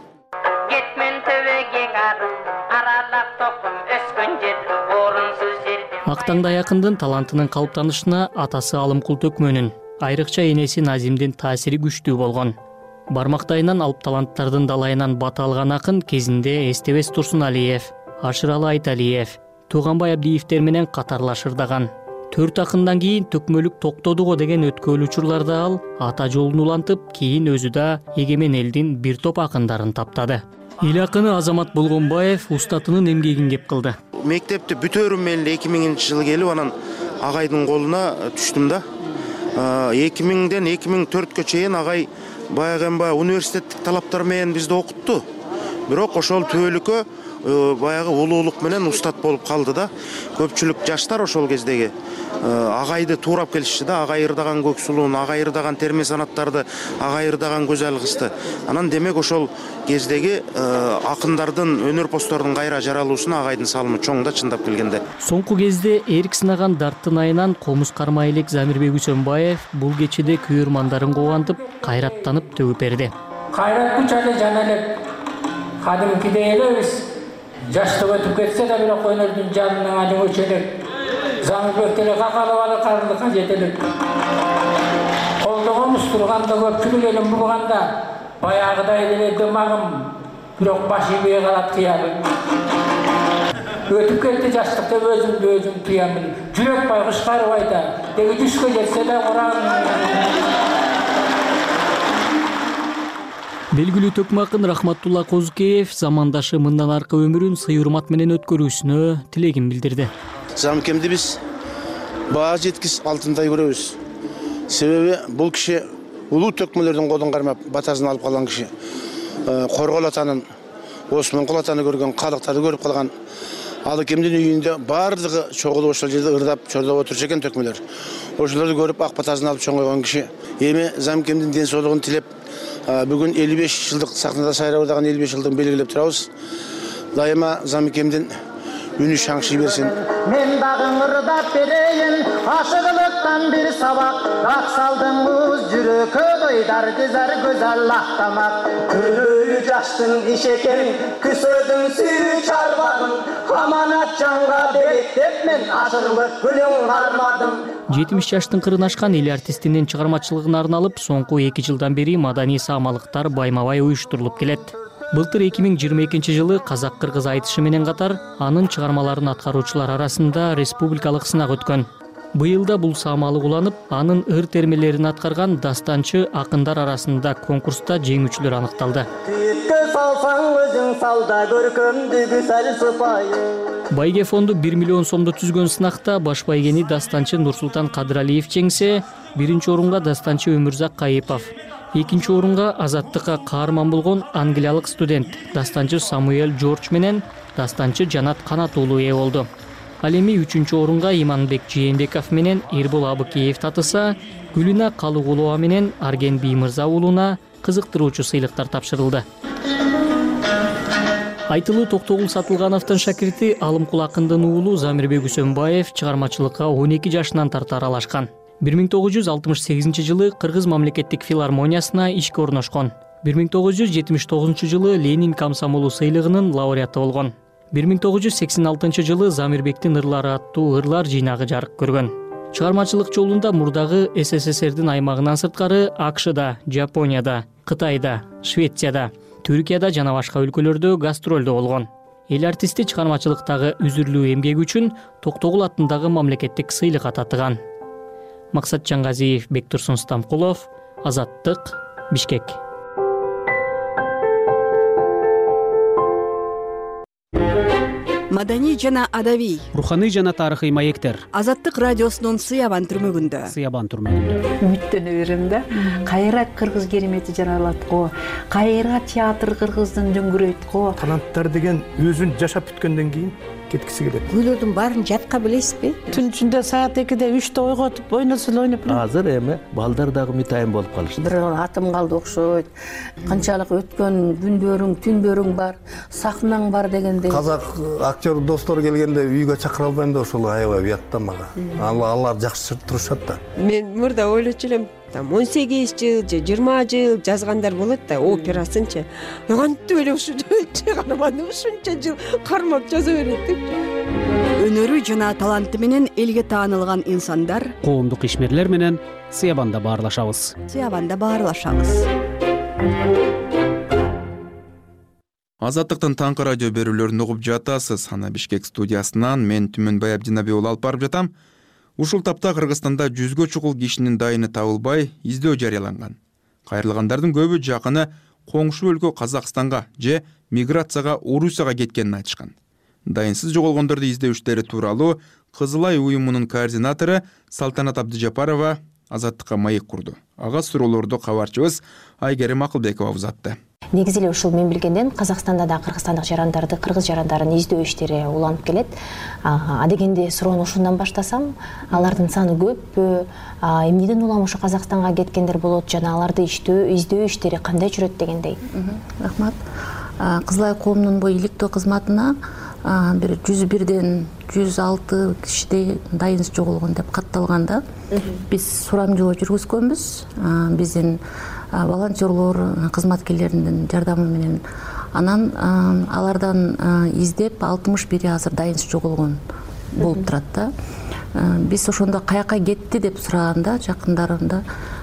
Актаңдай акындын талантынын калыптанышына атасы Алымкул Төкмөнүн, айрыкча энеси Назимдин таасири күчтүү болгон. Бармактайынан алып таланттардын далайынан бата алган акын кезинде Эстебес Турсуналиев, Ашыралы Айталиев, Тууганбай Абдиевдер менен катарлаш ырдаган. төрт акындан кийин төкмөлүк токтоду го деген өткөл учурларда ал ата жолун улантып, кийин өзү да эгемен элдин бир топ акындарын таптады. Эл акыны Азамат Болгонбаев устатынын эмгегин кеп кылды. Мектепти бүтөрүм эле эки миңинчи жылы келип, анан агайдын колуна түштүм да. эки миңден эки миң төрткө чейин агай баягы баягы университеттик талаптар менен бизди окутту. Бирок ошол түбөлүккө баягы улуулук менен устат болуп калды да. Көпчүлүк жаштар ошол кездеги агайды туурап келишти да. Агай ырдаган көк сулуун, агай ырдаган терме санаттарды, агай ырдаган көзөл кызды. Анан демек ошол кездеги акындардын, өнөрпоздордун кайра жаралуусуна агайдын салымы чоң да, чындап келгенде. Соңку кезде эрк сынаган дарттын айынан комуз кармай элек Замирбек Үсөнбаев бул кечеде күйөрмандарын кубантып, кайраттанып төгүп берди. Кайрат күчөлө жана элек кадимкидей элебиз. Жаштык өтүп кетсе да бирок өнөрдүн жанына ажың өчөлөк. Замирбек эле какалып алып кардыкка жетелик. Колдогонуз турганда көпчүлүк элин бурганда баягыдай эле дымагым, бирок башым бие калат кыябым. Өтүп кетти жаштык деп өзүмдү өзүм туямын. Жүрөк байкуш карып айта, деги жүзгө жетсе да урам. Белгилүү төкмө акын Рахматулла Козукеев замандашы мындан аркы өмүрүн сый урмат менен өткөрүүсүнө тилегин билдирди. Замкемди биз баа жеткис алтындай көрөбүз. Себеби бул киши улуу төкмөлөрдүн колун кармап батасын алып калган киши. Коргол атанын, Осмонкул атаны көргөн, калыктарды көрүп калган. Ал кемдин үйүндө бардыгы чогулуп ошол жерде ырдап, чордоп отурчу экен төкмөлөр. Ошолорду көрүп ак батасын алып чоңойгон киши. Эми Замкемдин ден соолугун тилеп, бүгүн элүү беш жылдык сахнада сайрап ырдаган элүү беш жылдык белгилеп турабыз. Дайыма Замкемдин үнү шаңшый берсин. Мен дагы ырдап берейин, ашыгылыктан бир сабак. Ак салдыңыз жүрөккө дойдар гүзар гүзар лактамак. Күрөйү жаштын иш экен, күсөдүн сүйүү чарбагын. Аманат жанга беректеп мен ашыгылык гүлүң армадым. жетимиш жаштын кырын ашкан эл артистинин чыгармачылыгына арналып, соңку эки жылдан бери маданий саамалыктар байма-бай уюштурулуп келет. Былтыр эки миң жыйырма экинчи жылы казак-кыргыз айтышы менен катар анын чыгармаларын аткаруучулар арасында республикалык сынак өткөн. Быйыл да бул саамалык уланып, анын ыр термелерин аткарган дастанчы акындар арасында конкурста жеңүүчүлөр аныкталды. Күйүткө салсаң өзүң салда көркөмдү гүзел сыпайы. Байге фонду бир миллион сомдо түзгөн сынакта баш байгени дастанчы Нурсултан Кадыралиев жеңсе, биринчи орунга дастанчы Өмүрзак Кайыпов, экинчи орунга азаттыкка каарман болгон англиялык студент дастанчы Самуэль Джордж менен дастанчы Жанат Канат уулу ээ болду. Ал эми үчүнчү орунга Иманбек Жээнбеков менен Эрбол Абыкеев татыса, Гүлүна Калыгулова менен Арген Биймырза уулуна кызыктыруучу сыйлыктар тапшырылды. Айтылуу Токтогул Сатылгановдун шакирти Алымкул акындын уулу Замирбек Үсөнбаев чыгармачылыкка он эки жашынан тарта аралашкан. бир миң тогуз жүз алтымыш сегизинчи жылы Кыргыз мамлекеттик филармониясына ишке орношкон. бир миң тогуз жүз жетимиш тогузунчу жылы Ленин комсомолу сыйлыгынын лауреаты болгон. бир миң тогуз жүз сексен алтынчы жылы Замирбектин ырлары аттуу ырлар жыйнагы жарык көргөн. Чыгармачылык жолунда мурдагы эс эс эс эрдин аймагынан сырткары АКШда, Жапонияда, Кытайда, Швецияда, Түркияда жана башка өлкөлөрдө гастролдо болгон. Эл артисти чыгармачылыктагы үзүрлүү эмгеги үчүн Токтогул атындагы мамлекеттик сыйлыкка татыган. Максат Жаңгазиев, Бектурсун Стамкулов, Азаттык, Бишкек. Маданий жана адабий, руханий жана тарыхый маектер. Азаттык радиосунун Сыябан түрмөгүндө. Сыябан түрмөгүндө. Үмүттөнө берем да. Кайра кыргыз керемети жаралат го. Кайра театр кыргыздын дөңгүрөйт го. Таланттар деген өзүн жашап бүткөндөн кийин кеткиси келет. Күйлөрдүн баарын жатка билесизби? Түн ичинде саат экиде үчтө ойготуп ойносо эле ойноп элем. Азыр эми балдар дагы мутайын болуп калышты. Бир атым калды окшойт. Канчалык өткөн күндөрүң, түндөрүң бар, сахнаң бар дегендей. Казак актер достор келгенде үйгө чакыра албайм да ошол аябай уятта мага. Алар жакшы турушат да. Мен мурда ойлочу элем, там он сегиз жыл же жыйырма жыл жазгандар болот да, операсынчы. Кантип эле ушу чыгарманы ушунча жыл кармап жаза берет деп. Өнөрү жана таланты менен элге таанылган инсандар, коомдук ишмерлер менен Сыябанда баарлашабыз. Сыябанда баарлашабыз. Азаттыктын таңкы радио берүүлөрүн угуп жатасыз. Ана Бишкек студиясынан мен Түмөнбай Абдинабиулы алып барып жатам. Ушул тапта Кыргызстанда жүзгө чукул кишинин дайыны табылбай издөө жарыяланган. Кайрылгандардын көбү жакыны коңшу өлкө Казакстанга же миграцияга Орусияга кеткенин айтышкан. Дайынсыз жоголгондорду издөө иштери тууралуу Кызыл Ай уюмунун координатору Салтанат Абдыжапарова Азаттыкка маек курду. Ага суроолорду кабарчыбыз Айгерим Акылбекова узатты. Негизи эле ушул мен билгенден Казакстанда да кыргызстандык жарандарды, кыргыз жарандарын издөө иштери уланып келет. Адегенде суроону ушундан баштасам, алардын саны көппү, эмнеден улам ушу Казакстанга кеткендер болот жана аларды иштөө, издөө иштери кандай жүрөт дегендей. Рахмат. Кызыл Ай коомунун бу иликтөө кызматына бир жүз бирден жүз алты кишидей дайынсыз жоголгон деп катталганда биз сурамжылоо жүргүзгөнбүз. Биздин волонтерлор, кызматкерлердин жардамы менен анан алардан издеп алтымыш бири азыр дайынсыз жоголгон болуп турат да. Биз ошондо каяка кетти деп сураганда жакындарында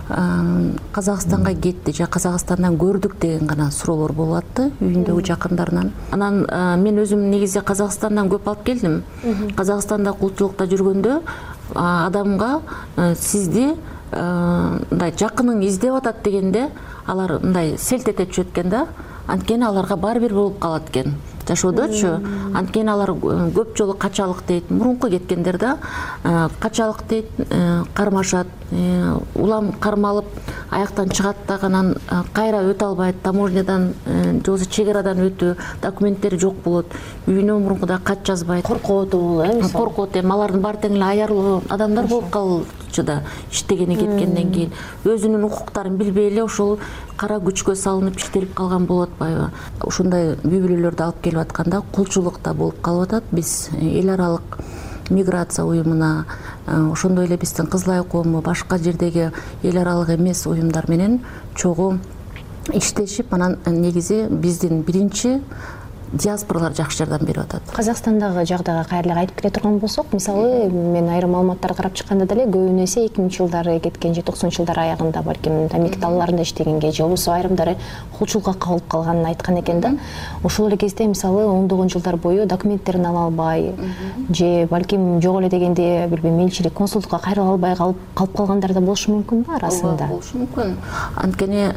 Казакстанга кетти же Казакстандан көрдүк деген гана суроолор болуп атты үйүндөгү жакындарынан. Анан мен өзүм негизи Казакстандан көп алып келдим. Казакстанда кулчулукта жүргөндө адамга сизди мындай жакының издеп атат дегенде алар мындай селт эте түшөт экен да. Анткени аларга баары бир болуп калат экен. Жашоодочу анткени алар көп жолу качалык дейт, мурунку кеткендер да качалык дейт, кармашат, улам кармалып аяктан чыгат да анан кайра өтө албайт, таможнядан же болбосо чек арадан өтүү документтери жок болот, үйүнө мурункудай кат жазбайт, коркот болу, э мисалы коркот, эми алардын баары тең эле аярлуу адамдар болуп калчу да, иштегени кеткенден кийин өзүнүн укуктарын билбей эле ошол кара күчкө салынып иштелип калган болуп атпайбы. Ушундай үй бүлөлөрдү алып келип атканда кулчулукта болуп калып атат. Биз эл аралык миграция уюмуна, ошондой эле биздин Кызыл Ай коому башка жердеги эл аралык эмес уюмдар менен чогуу иштешип, анан негизи биздин биринчи диаспоралар жакшы жардам берип атат. Казакстандагы жагдайга кайра айтып келе турган болсок, мисалы мен айрым маалыматтарды карап чыкканда деле көбүнө эсе эки миңинчи жылдары кеткен же токсонунчу жылдар аягында балким тамеки талларында иштегенге же болбосо айрымдары кулчулукка кабылып калганын айткан экен да. Ошол эле кезде мисалы ондогон жылдар бою документтерин ала албай же балким жок эле дегенде билбейм элчилик, консулдукка кайрыла албай калып калып калгандар да болушу мүмкүнбү арасында? Болушу мүмкүн. Анткени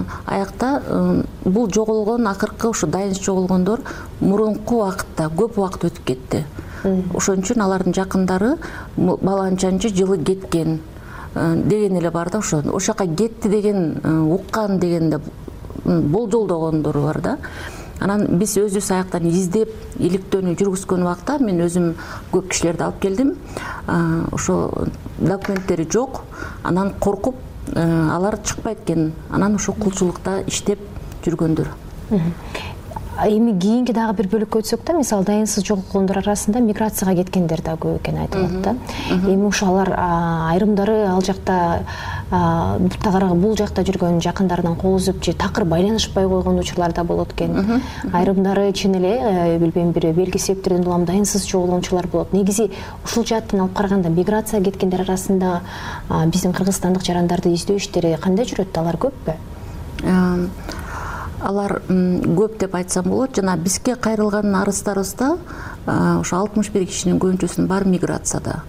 аякта бул жоголгон акыркы ушу дайынсыз жоголгондор мурунку убакытта көп убакыт өтүп кетти. Ошон үчүн алардын жакындары баланчанчы жылы кеткен деген эле бар да, ошо ошол жака кетти деген уккан дегенде болжолдогондору бар да. Анан биз өзүбүз аяктан издеп иликтөөнү жүргүзгөн убакта мен өзүм көп кишилерди алып келдим. Ошо документтери жок, анан коркуп алар чыкпайт экен. Анан ошо кулчулукта иштеп жүргөндөр. Эми кийинки дагы бир бөлүккө өтсөк да, мисалы дайынсыз жоголгондор арасында миграцияга кеткендер да көп экени айтылат да. Эми ошо алар айрымдары ал жакта бул жакта жүргөн жакындарынан кол үзүп же такыр байланышпай койгон учурлар да болот экен. Айрымдары чын эле билбейм бир белгисиз себептерден улам дайынсыз жоголгон учурлар болот. Негизи ушул жааттан алып караганда миграцияга кеткендер арасында биздин кыргызстандык жарандарды издөө иштери кандай жүрөт? Алар көппү? Алар көп деп айтсам болот. Жана бизге кайрылган арыздарыбызда ошо алтымыш бир кишинин көбүнчөсүнүн баары миграцияда.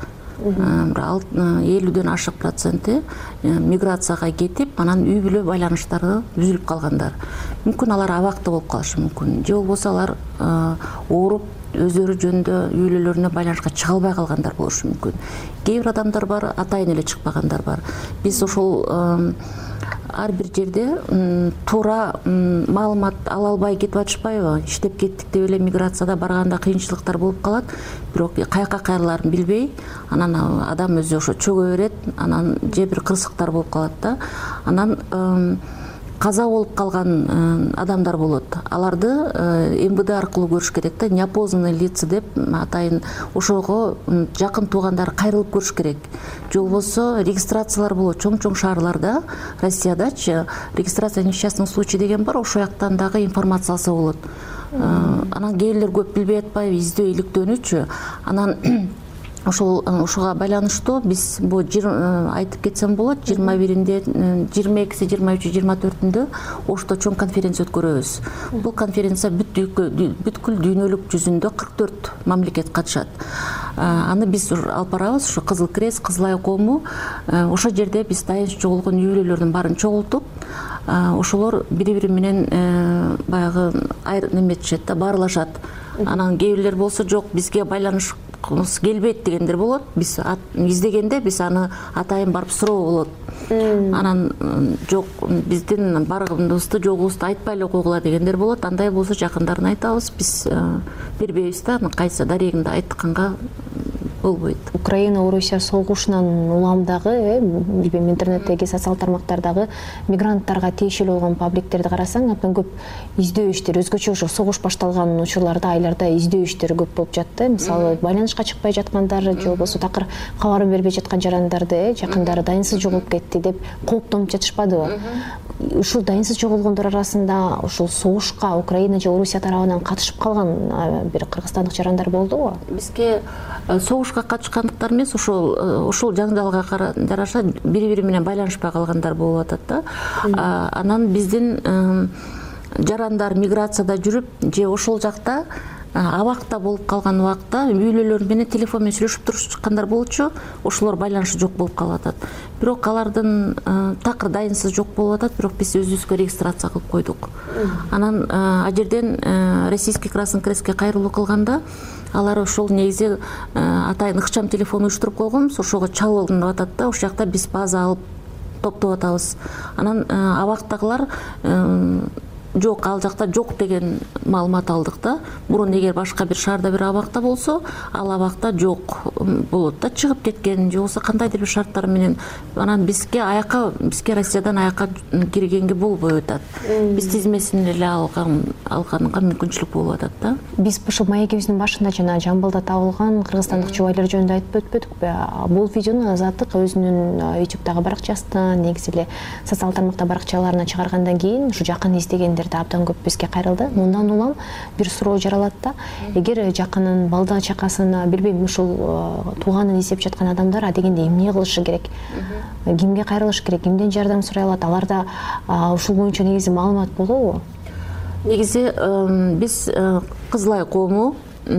элүүдөн ашык проценти миграцияга кетип, анан үй бүлө байланыштары үзүлүп калгандар. Мүмкүн алар абакта болуп калышы мүмкүн. Же болбосо алар ооруп өздөрү жөнүндө үй бүлөлөрүнө байланышка чыга албай калгандар болушу мүмкүн. Кээ бир адамдар бар, атайын эле чыкпагандар бар. Биз ошол ар бир жерде туура маалымат ала албай кетип атышпайбы? Иштеп кеттик деп эле миграцияда барганда кыйынчылыктар болуп калат, бирок каяка кайрылаарын билбей, анан адам өзү ошо чөгө берет, анан же бир кырсыктар болуп калат да. Анан каза болуп калган адамдар болот. Аларды эм вэ дэ аркылуу көрүш керек да, неопознанные лица деп атайын, ошого жакын туугандар кайрылып көрүш керек. Же болбосо регистрациялар болот чоң-чоң шаарларда, Россиядачы регистрация несчастных случай деген бар, ошол жактан дагы информация алса болот. Анан кээ бирлер көп билбей атпайбы, издөө иликтөөнүчү. Анан ошол ушуга байланыштуу биз бул айтып кетсем болот жыйырма биринде жыйырма экиси жыйырма үчү жыйырма төртүндө Ошто чоң конференция өткөрөбүз. Бул конференция бүткүл дүйнөлүк жүзүндө кырк төрт мамлекет катышат. Аны биз алып барабыз, ушу Кызыл Крест, Кызыл Ай коому. Ошол жерде биз дайынча жоголгон үй бүлөлөрдүн баарын чогултуп, ошолор бири-бири менен баягы неметишет да, баарлашат. Анан кээ бирлер болсо жок, бизге байланыш келбейт дегендер болот. Биз издегенде биз аны атайын барып суроо болот. Анан жок, биздин баргыбызды жогубузду айтпай эле койгула дегендер болот. Андай болсо жакындарын айтабыз, биз бербейбиз да, кайсы дарегинде айтканга болбойт. Украина Орусия согушунан улам дагы, билбейм, интернеттеги социал тармактардагы мигранттарга тиешелүү болгон пабликтерди карасаң, абдан көп издөө иштери, өзгөчө ошо согуш башталган учурларда, айларда издөө иштери көп болуп жатты. Мисалы, байланышка чыкпай жаткандар, же болбосо такыр кабарын бербей жаткан жарандарды, жакындары дайынсыз жоголуп кетти деп кооптонуп жатышпадыбы? Ушул дайынсыз жоголгондор арасында ушул согушка Украина же Орусия тарабынан катышып калган бир кыргызстандык жарандар болдубу? Бизге согушка катышкандыктар эмес, ошол ошол жаңжалга жараша бири-бири менен байланышпай калгандар болуп атат да. Анан биздин жарандар миграцияда жүрүп же ошол жакта абакта болуп калган убакта үй бүлөлөр менен телефон менен сүйлөшүп турушкандар болчу, ошолор байланышы жок болуп калып атат. Бирок алардын такыр дайынсыз жок болуп атат, бирок биз өзүбүзгө регистрация кылып койдук. Анан а жерден Российский Красный Крестке кайрылуу кылганда алар ошол негизи атайын ыкчам телефон уюштуруп койгонбуз, ошого чалынып атат да, ошол жакта биз база алып топтоп атабыз. Анан абактагылар жок, ал жакта жок деген маалымат алдык да. Мурун эгер башка бир шаарда бир абакта болсо, ал абакта жок болот да, чыгып кеткен же болбосо кандайдыр бир шарттар менен. Анан бизге аяка, бизге Россиядан аяка киргенге болбой атат. Биз тизмесин эле алган алганга мүмкүнчүлүк болуп атат да. Биз ушул маегибиздин башында жана Жамбылда табылган кыргызстандык жубайлар жөнүндө айтып өтпөдүкпү? Бул видеону Азаттык өзүнүн ютубтагы баракчасына, негизи эле социал тармакта баракчаларына чыгаргандан кийин ушу жакын издегендер абдан көп бизге кайрылды. Мындан улам бир суроо жаралат да. Эгер жакынын балда чакасына, билбейм, ушул тууганын издеп жаткан адамдар адегенде эмне кылышы керек? Кимге кайрылыш керек? Кимден жардам сурай алат? Аларда ушул боюнча негизи маалымат болобу? Негизи биз Кызыл Ай коому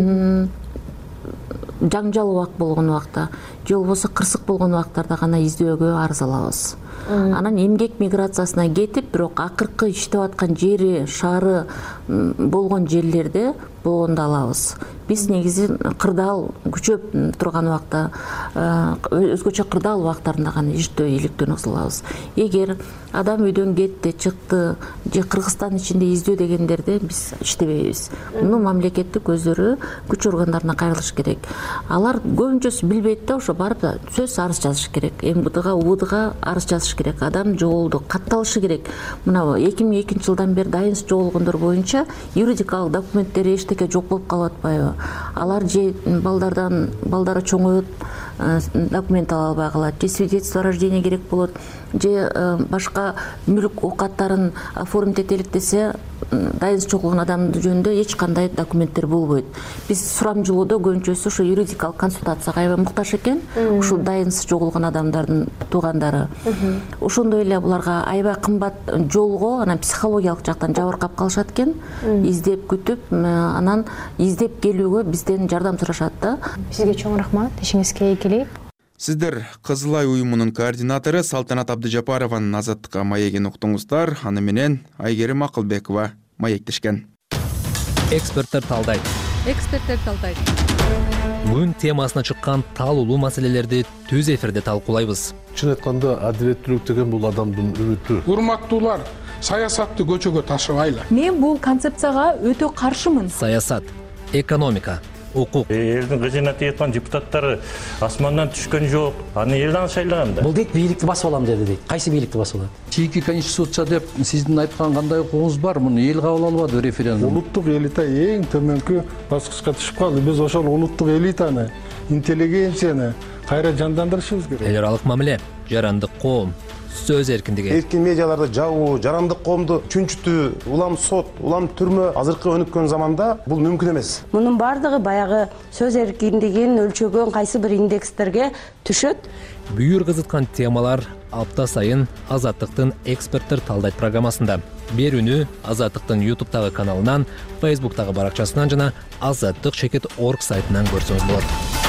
жаңжал убак болгон убакта же болбосо кырсык болгон убактарда гана издөөгө арыз алабыз. Анан эмгек миграциясына кетип, бирок акыркы иштеп аткан жери, шаары болгон жерлерде болгондо алабыз. Биз негизи кырдаал күчөп турган убакта, өзгөчө кырдаал убактарында гана иштөө иликтөөнү кылабыз. Эгер адам үйдөн кетти, чыкты же Кыргызстан ичинде издөө дегендерде биз иштебейбиз. Муну мамлекеттик өздөрү күч органдарына кайрылыш керек. Алар көбүнчөсү билбейт да, ошо барып сөз арыз жазыш керек. эм бэ дга, у бэ дга арыз жазыш керек. Адам жоголду, катталышы керек. Мына эки миң экинчи жылдан бери дайынсыз жоголгондор боюнча юридикалык документтери эчтеке жок болуп калып атпайбы? Алар же балдардан балдары чоңоюп документ ала албай калат, же свидетельство о рождении керек болот, же башка мүлк оокаттарын оформить этелик десе, дайынсыз жоголгон адамдын жөнүндө эч кандай документтер болбойт. Биз сурамжылоодо көбүнчөсү ошо юридикалык консультацияга аябай муктаж экен, ушул дайынсыз жоголгон адамдардын туугандары. Ошондой эле буларга аябай кымбат жолго, анан психологиялык жактан жабыркап калышат экен, издеп күтүп, анан издеп келүүгө бизден жардам сурашат да. Сизге чоң рахмат, ишиңизге ийгилик. Сиздер Кызыл Ай уюмунун координатору Салтанат Абдыжапарованын Азаттыкка маегин уктуңуздар. Аны менен Айгерим Акылбекова маектешкен. Эксперттер талдайт. Эксперттер талдайт. Күн темасына чыккан таалуулуу маселелерди түз эфирде талкуулайбыз. Чын айтканда адилеттүүлүк деген бул адамдын үмүтү. Урматтуулар, саясатты көчөгө ташыбайлы. Мен бул концепцияга өтө каршымын. Саясат, экономика, укук. Элдин кызына тиеткан депутаттары асмандан түшкөн жок. Аны элдин шайлаган да. Бул дейт бийликти басып алам деди дейт. Кайсы бийликти басып алат? Чийки конституция деп сиздин айткан кандай укугуңуз бар? Муну эл кабыл албады референдум. Улуттук элита эң төмөнкү баскычка түшүп калды. Биз ошол улуттук элитаны, интеллигенцияны кайра жандандырышыбыз керек. Эл аралык мамиле, жарандык коом, сөз эркиндиги. Эркин медиаларды жабуу, жарандык коомду чүнчүтүү, улам сот, улам түрмө азыркы өнүккөн заманда бул мүмкүн эмес. Мунун бардыгы баягы сөз эркиндигин өлчөгөн кайсы бир индекстерге түшөт. Бүйүр кызыткан темалар апта сайын Азаттыктын эксперттер талдайт программасында. Берүүнү Азаттыктын ютубтагы каналынан, фейсбуктагы баракчасынан жана азаттык чекит точка орг сайтынан көрсөңүз болот.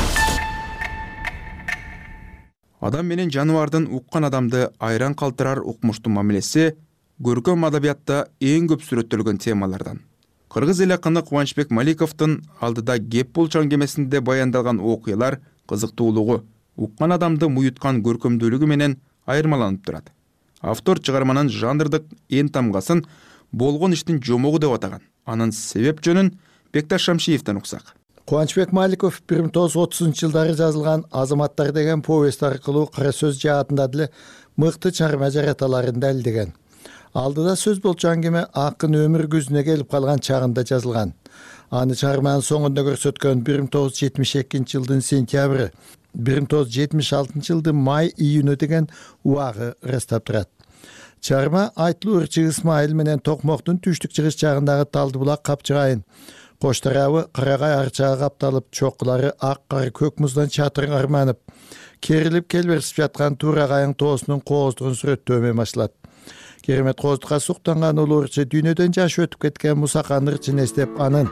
Адам менен жаныбардын уккан адамды айран калтырар укмуштун мамилеси көркөм адабиятта эң көп сүрөттөлгөн темалардан. Кыргыз эл акыны Кубанычбек Маликовдун алдыда кеп болчу аңгемесинде баяндалган окуялар кызыктуулугу, уккан адамды муюткан көркөмдүүлүгү менен айырмаланып турат. Автор чыгарманын жанрдык эң тамгасын болгон иштин жомогу деп атаган. Анын себеп жөнүн Бекташ Шамшиевден уксак. Кубанычбек Маликов бир миң тогуз жүз отузунчу жылдары жазылган Азаматтар деген повесть аркылуу кара сөз жаатында деле мыкты чарма жараталарын далилдеген. Алдыда сөз болчу аңгеме акын өмүр күзүнө келип калган чагында жазылган. Аны чарманын соңунда көрсөткөн бир миң тогуз жүз жетимиш экинчи жылдын сентябры, бир миң тогуз жүз жетимиш алтынчы жылдын май июнү деген убагы ырастап турат. Чарма айтылуу ырчы Исмайыл менен Токмоктун түштүк чыгыш жагындагы Талдыбулак капчыгайын, кош тарабы Карагай арчага капталып, чокулары ак кар көк муздан чатырың арманып, керилип келберсип жаткан Турагайың тоосунун кооздугун сүрөттөө менен башталат. Керемет кооздукка суктанган улуу ырчы дүйнөдөн жашы өтүп кеткен Мусакан ырчын эстеп анын: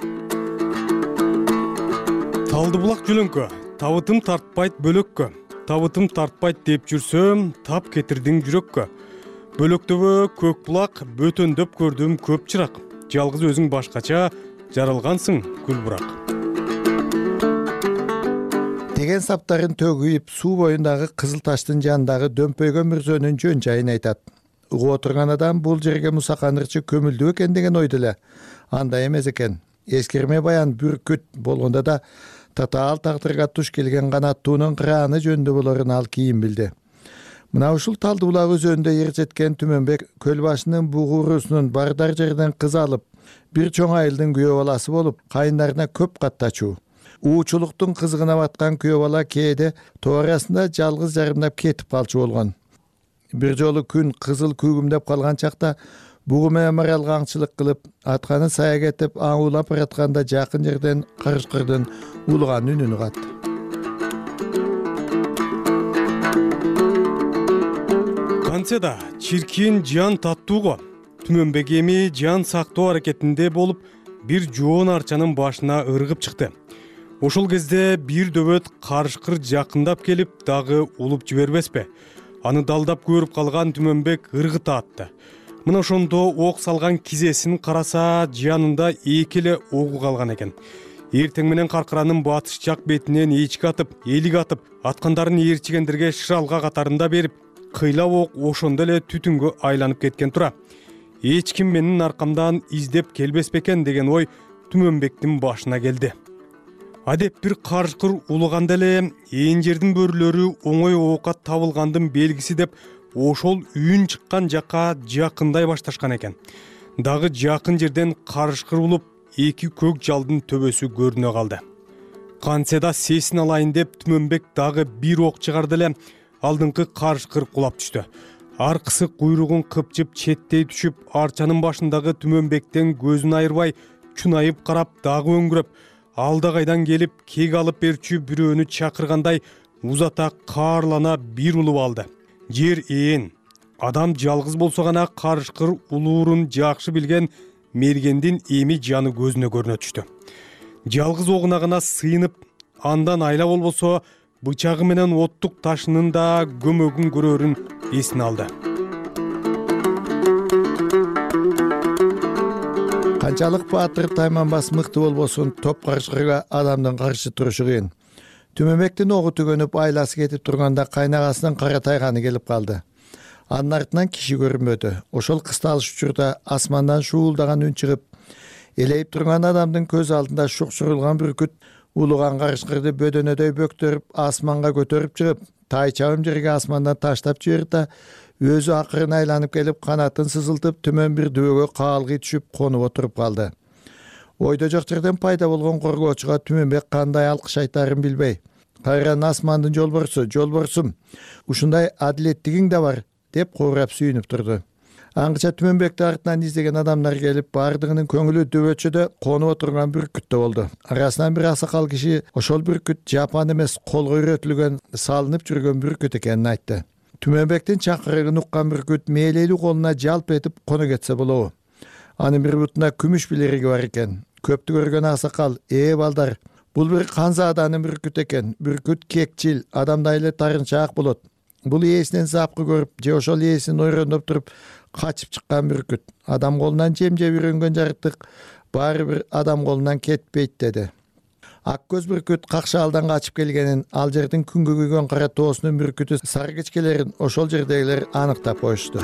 Талдыбулак жөлөңкө, табытым тартпайт бөлөккө, табытым тартпайт деп жүрсөм, тап кетирдиң жүрөккө. Бөлөктөбө көк булак, бөтөндөп көрдүм көп чырак. Жалгыз өзүң башкача, жаралгансың гүлбурак. Деген саптарын төгүйүп, суу боюндагы Кызыл таштын жанындагы дөмпөйгөн мирзөнүн жөн жайын айтат. Угуп отурган адам бул жерге Мусакан ырчы көмүлдүү экен деген ойдо эле. Андай эмес экен. Эскерме баян бүркүт болгондо да татаал тагдырга туш келген канаттуунун кырааны жөнүндө болорун ал кийин билди. Мына ушул Талдыбулак өзөнүндө ер жеткен Түмөнбек көл башынын бугуурусунун бардар жерден кыз алып, бир чоң айылдын күйөө баласы болуп, кайындарына көп каттачуу. Уучулуктун кызыгына баткан күйөө бала кээде тоо арасында жалгыз жарымдап кетип калчу болгон. Бир жолу күн кызыл күйгүмдөп калган чакта бугу менен маралга аңчылык кылып, атканы сая кетип аңуулап баратканда жакын жерден карышкырдын улуган үнүн угат. Канцеда чиркин жан таттууго, Түмөнбек эми жан сактоо аракетинде болуп, бир жоон арчанын башына ыргып чыкты. Ошол кезде бир дөбөт карышкыр жакындап келип, дагы улуп жибербеспи? Аны далдап көрүп калган Түмөнбек ыргыта атты. Мына ошондо ок салган кизесин караса, жанында эки эле огу калган экен. Эртең менен каркыранын батыш жак бетинен эчки атып, элик атып, аткандарын ээрчигендерге шыралга катарында берип, кыйла ок ошондо эле түтүнгө айланып кеткен тура. Эч ким менин аркамдан издеп келбеспи экен деген ой Түмөнбектин башына келди. Адеп бир карышкыр улуганда эле ээн жердин бөрүлөрү оңой оокат табылгандын белгиси деп ошол үн чыккан жакка жакындай башташкан экен. Дагы жакын жерден карышкыр улуп, эки көк жалдын төбөсү көрүнө калды. Канцеда сесин алайын деп Түмөнбек дагы бир ок чыгарды эле алдыңкы карышкыр кулап түштү. Аркысы куйругун кыпчып четтей түшүп, арчанын башындагы Түмөнбектен көзүн айырбай, чунайып карап, дагы өңгүрөп, алда кайдан келип, кек алып берчү бирөөнү чакыргандай узата каарлана бир улуп алды. Жер ээн, адам жалгыз болсо гана карышкыр улуурун жакшы билген мергендин эми жаны көзүнө көрүнө түштү. Жалгыз огуна гана сыйынып, андан айла болбосо бычагы менен оттук ташынын да көмөгүн көрөрүн эсине алды. Канчалык баатыр тайманбас мыкты болбосун, топ карышкырга адамдын каршы турушу кыйын. Түмөнбектин огу түгөнүп, айласы кетип турганда кайнагасынын кара тайганы келип калды. Анын артынан киши көрүнбөдү. Ошол кысталыш учурда асмандан шуулдаган үн чыгып, элейип турган адамдын көз алдында шукшурулган бүркүт улуган карышкырды бөдөнөдөй бөктөрүп, асманга көтөрүп чыгып, тайчабым жерге асмандан таштап жиберди. Өзү акырын айланып келип, канатын сызылтып, төмөн бир дөбөгө каалгый түшүп, конуп отуруп калды. Ойдо жок жерден пайда болгон коргоочуга Түмөнбек кандай алкыш айтарын билбей, кайран асмандын жолборсу, жолборсум, ушундай адилеттигиң да бар деп куурап сүйүнүп турду. Аңгыча Түмөнбекти артынан издеген адамдар келип, бардыгынын көңүлү дөбөчөдө конуп отурган бүркүттө болду. Арасынан бир аксакал киши ошол бүркүт жапан эмес, колго үйрөтүлгөн, салынып жүргөн бүркүт экенин айтты. Түмөнбектин чакырыгын уккан бүркүт мээлелүү колуна жалп этип коно кетсе болобу. Анын бир бутуна күмүш билериги бар экен. Көптү көргөн аксакал: "Ээ балдар, бул бир канзааданын бүркүт экен. Бүркүт кекчил, адамдай эле тарынчаак болот. Бул ээсинен запкы көрүп, же ошол ээсин ойрондоп туруп качып чыккан бүркүт. Адам колунан жем жеп үйрөнгөн жарыктык баары бир адам колунан кетпейт" деди. Ак көз бүркүт какшаалдан качып келгенин, ал жердин күнгө күйгөн кара тоосунун бүркүтү сары кечкелерин ошол жердегилер аныктап коюшту.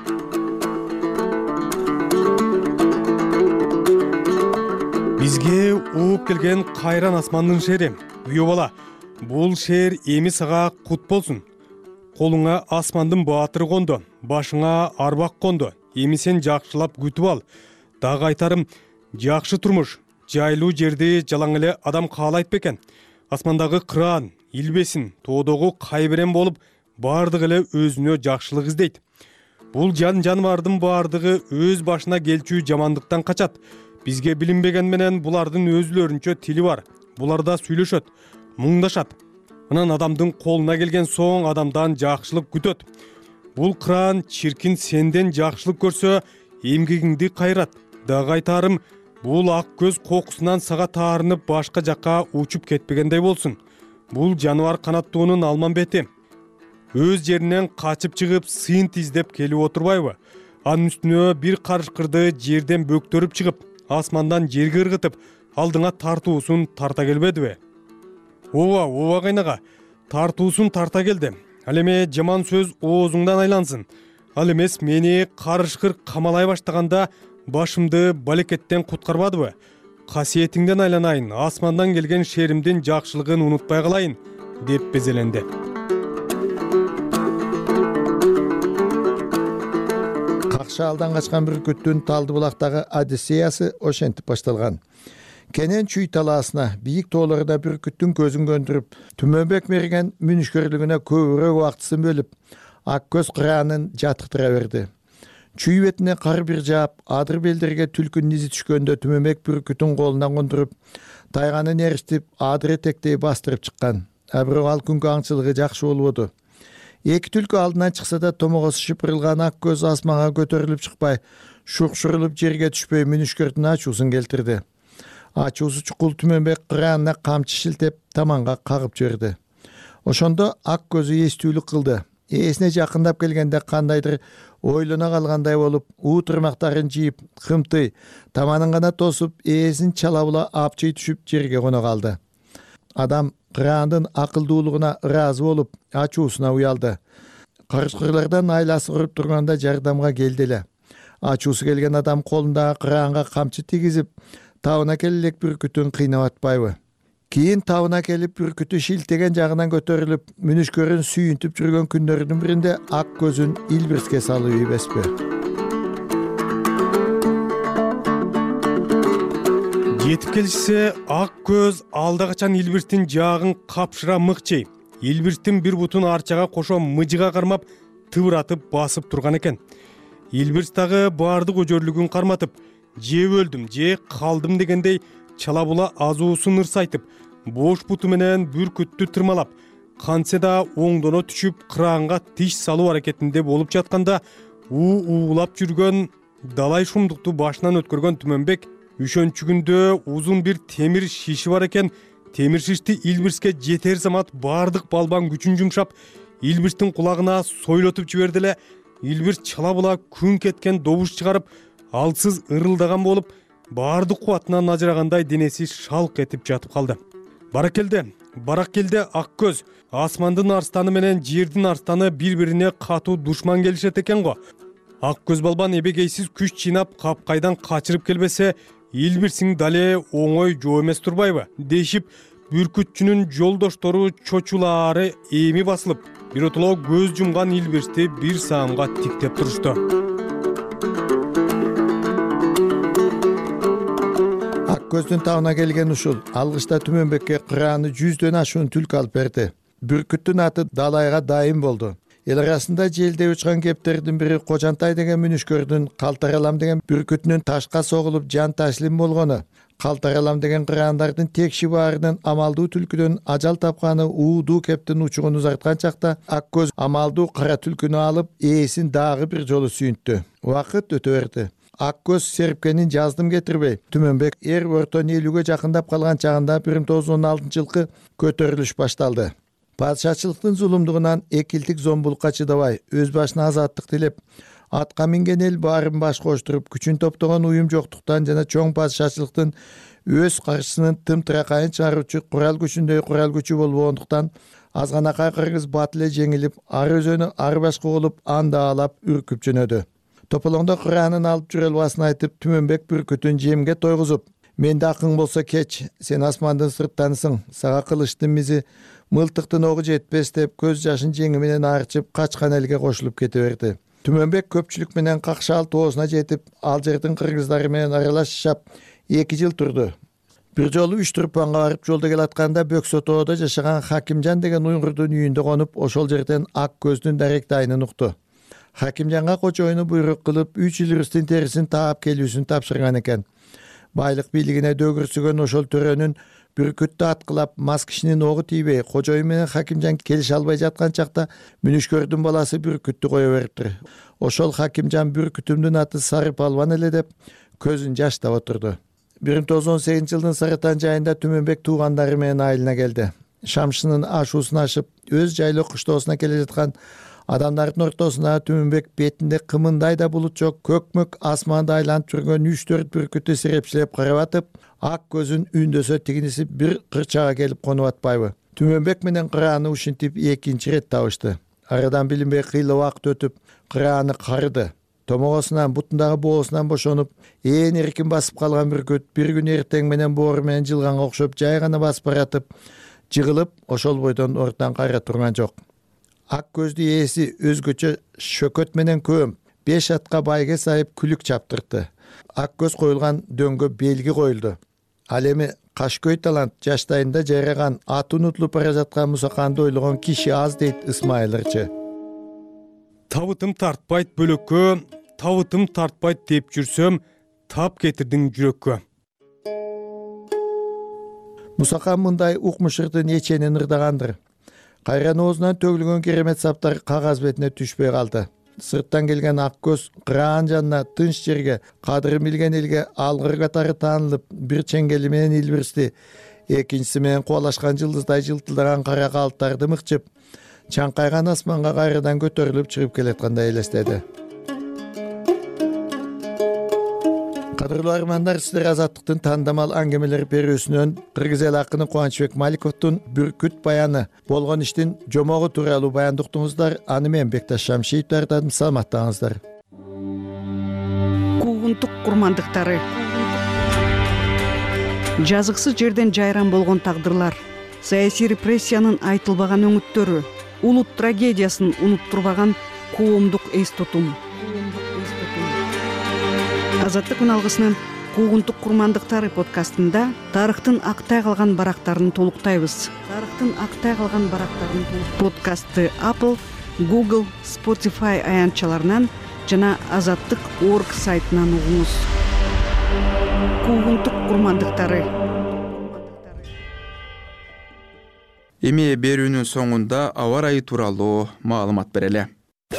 Бизге ууп келген кайран асмандын шери. Үйө бала, бул шер эми сага кут болсун. Колуңа асмандын баатыры кондо, башыңа арбак кондо. Эми сен жакшылап күтүп ал. Дагы айтарым, жакшы турмуш, жайлуу жерди жалаң эле адам каалайт бекен. Асмандагы кыран, илбесин, тоодогу кайберен болуп, бардыгы эле өзүнө жакшылык издейт. Бул жан жаныбардын бардыгы өз башына келчү жамандыктан качат. Бизге билинбеген менен булардын өзүлөрүнчө тили бар. Булар да сүйлөшөт, муңдашат. Анан адамдын колуна келген соң адамдан жакшылык күтөт. Бул кыран чиркин сенден жакшылык көрсө, эмгегиңди кайрат. Дагы айтарым, бул ак көз кокусунан сага таарынып башка жакка учуп кетпегендей болсун. Бул жаныбар канаттуунун алмамбети. Өз жеринен качып чыгып, сыйынт издеп келип отурбайбы? Анын үстүнө бир карыш кырды жерден бөктөрүп чыгып, асмандан жерге ыргытып, алдыңа тартуусун тарта келбедиби? Ооба, ооба кайнага, тартуусун тарта келди. Ал эме жаман сөз оозуңдан айлансын. Ал эмес мени карышкыр камалай баштаганда башымды балекеттен куткарбадыбы? Касиетиңден айланайын, асмандан келген шеримдин жакшылыгын унутпай калайын, деп безеленди. Какшаалдан качкан бүркүттүн Талды булактагы Одиссеясы ошентип башталган. Кенен чүй талаасына, бийик тоолоруна бүркүттүн көзүн көндүрүп, Түмөнбек мерген мүнүшкөрлүгүнө көбүрөөк убактысын бөлүп, ак көз кыраанын жатыктыра берди. Чүй бетине кар бир жаап, адыр белдерге түлкүнүн изи түшкөндө Түмөнбек бүркүтүн колунан кондуруп, тайганын эриштип, адыр этектей бастырып чыккан. А бирок ал күнгө аңчылыгы жакшы болбоду. Эки түлкү алдынан чыкса да томогосу шыпырылган ак көз асманга көтөрүлүп чыкпай, шукшурулуп жерге түшпөй мүнүшкөрдүн ачуусун келтирди. Ачуусу чукул Түмөнбек кыраанына камчы шилтеп таманга кагып жиберди. Ошондо ак көзү эстүүлүк кылды. Ээсине жакындап келгенде кандайдыр ойлоно калгандай болуп, уу тырмактарын жийип, кымтый, таманын гана тосуп, ээсин чала-була апчый түшүп жерге коно калды. Адам кыраандын акылдуулугуна ыраазы болуп, ачуусуна уялды. Карышкырлардан айласы куруп турганда жардамга келди эле. Ачуусу келген адам колундагы кыраанга камчы тийгизип, табына келелек бүркүтүн кыйнап атпайбы? Кийин табына келип бүркүтү шилтеген жагынан көтөрүлүп, мүнүшкөрүн сүйүнтүп жүргөн күндөрүнүн биринде ак көзүн илбирске салып ийбеспи? Жетип келишсе, ак көз алда качан илбирстин жаагын капшыра мыкчый. Илбирстин бир бутун арчага кошо мыжыга кармап, тыбыратып басып турган экен. Илбирс дагы баардык өжөрлүгүн карматып, же өлдүм, же калдым дегендей чала-була азуусун ырсайтып, бош буту менен бүркүттү тырмалап, кантсе да оңдоно түшүп, кыраанга тиш салуу аракетинде болуп жатканда, уу уулап жүргөн, далай шумдукту башынан өткөргөн Түмөнбек үшөнчүгүндө узун бир темир шиши бар экен. Темир шишти илбирске жетер замат баардык балбан күчүн жумшап, илбирстин кулагына сойлотуп жиберди эле. Илбирс чала-була күн кеткен добуш чыгарып, алсыз ырылдаган болуп, баардык кубатынан ажырагандай денеси шалк этип жатып калды. Баракелде, баракелде ак көз. Асмандын арстаны менен жердин арстаны бири-бирине катуу душман келишет экен го. Ак көз балбан эбегейсиз күч жыйнап, капкайдан качырып келбесе, илбирсиң дале оңой жоо эмес турбайбы? Дешип, бүркүтчүнүн жолдоштору чочулаары эми басылып, биротоло көз жумган илбирсти бир саамга тиктеп турушту. Ак ак көздүн табына келген ушул алгычта Түмөнбекке кырааны жүздөн ашуун түлкү алып берди. Бүркүттүн аты далайга дайым болду. Эл арасында желде учкан кептердин бири Кожантай деген мүнүшкөрдүн Калтаралам деген бүркүтүнүн ташка согулуп жан таслим болгону, Калтаралам деген кыраандардын текши баарынын амалдуу түлкүдөн ажал тапканы уудуу кептин учугун узарткан чакта ак көз амалдуу кара түлкүнү алып ээсин дагы бир жолу сүйүнттү. Убакыт өтө берди. Ак көз серипкенин жаздым кетирбей, Түмөнбек эр өртөн элүүгө жакындап калган чагында бир миң тогуз жүз он алтынчы жылкы көтөрүлүш башталды. Падышачылыктын зулумдугунан экилтик зомбулукка чыдабай, өз башына азаттык тилеп, атка минген эл баарын баш коштуруп, күчүн топтогон уюм жоктуктан жана чоң падышачылыктын өз каршысынын тымтыракайын чыгаруучу курал күчүндөй курал күчү болбогондуктан азганакай кыргыз бат эле жеңилип, ар өзөнү ар башка болуп, анда алап үркүп жөнөдү. Тополоңдо кыраанын алып жүрө албасын айтып, Түмөнбек бүркүтүн жемге тойгузуп, менде акың болсо кеч, сен асмандын сырттанысың, сага кылычтын мизи, мылтыктын огу жетпес деп көз жашын жеңи менен арчып качкан элге кошулуп кете берди. Түмөнбек көпчүлүк менен какшаал тоосуна жетип, ал жердин кыргыздары менен аралаш жашап эки жыл турду. Бир жолу үч турпанга барып жолдо келатканда Бөксөтоодо жашаган Хакимжан деген уйгурдун үйүндө конуп, ошол жерден ак көздүн даректайынын укту. Хакимжанга кочоюну буйрук кылып, үч илирстин терисин таап келүүсүн тапшырган экен. Байлык бийлигине дөгүрсүгөн ошол төрөнүн бүркүттү аткылап, мас кишинин огу тийбей, кожоюн менен Хакимжан келише албай жаткан чакта мүнүшкөрдүн баласы бүркүттү кое бериптир. Ошол Хакимжан бүркүтүмдүн аты Сары Палван эле деп көзүн жаштап отурду. бир миң тогуз жүз он сегизинчи жылдын Сарытан жайында Түмөнбек туугандары менен айылына келди. Шамшынын ашуусун ашып, өз жайлоо кыштоосуна келе жаткан адамдардын ортосуна Түмөнбек бетинде кымындай да булут жок, көкмөк асманды айланып жүргөн үч төрт бүркүттү сирепчилеп карап атып, ак көзүн үндөсө тигиниси бир кырчага келип конуп атпайбы. Түмөнбек менен кырааны ушинтип экинчи ирет табышты. Арадан билинбей кыйла убакыт өтүп, кырааны карыды. Томогосунан, бутундагы боосунан бошонуп, ээн эркин басып калган бүркүт бир күн эртең менен боор менен жылганга окшоп жай гана басып баратып, жыгылып, ошол бойдон ордон кайра турган жок. Ак көздү ээси өзгөчө шөкөт менен көөм, беш атка байге сайып күлүк чаптыртты. Ак көз коюлган дөңгө белги коюлду. Ал эми Кашкөй талант жаштайында жайраган, аты унутулуп бара жаткан Мусаканды ойлогон киши аз дейт Исмайыл ырчы. Табытым тартпайт бөлөккө, табытым тартпайт деп жүрсөм, тап кетирдиң жүрөккө. Мусакан мындай укмушырдын эченин ырдагандыр. Кайран оозунан төгүлгөн керемет саптар кагаз бетине түшпөй калды. Сырттан келген ак көз кыраан жанына, тынч жерге, кадыры билген элге алгыр катары таанылып, бир чеңгели менен илбирсти, экинчиси менен кубалашкан жылдыздай жылтылдаган кара калыптарды мыкчып, чаңкайган асманга кайрадан көтөрүлүп чыгып келаткандай элестеди. Кадырлуу армандар, сиздер Азаттыктын тандамал аңгемелер берүүсүнөн кыргыз эл акыны Кубанычбек Маликовдун Бүркүт баяны болгон иштин жомогу тууралуу баянды уктуңуздар. Аны мен Бекташ Шамшиев даярдадым. Саламаттаңыздар. Куугунтук курмандыктары. Жазыксыз жерден жайран болгон тагдырлар, саясий репрессиянын айтылбаган өңүттөрү, улут трагедиясын унуттурбаган коомдук эс тутум. Азаттык үналгысынын Куугунтук курмандыктары подкастында тарыхтын актай калган барактарын толуктайбыз. Тарыхтын актай калган барактарын подкастты Apple, Google, Spotify аянтчаларынан жана азаттык точка орг сайтынан угуңуз. Куугунтук курмандыктары. Эми берүүнүн соңунда аба ырайы тууралуу маалымат берели.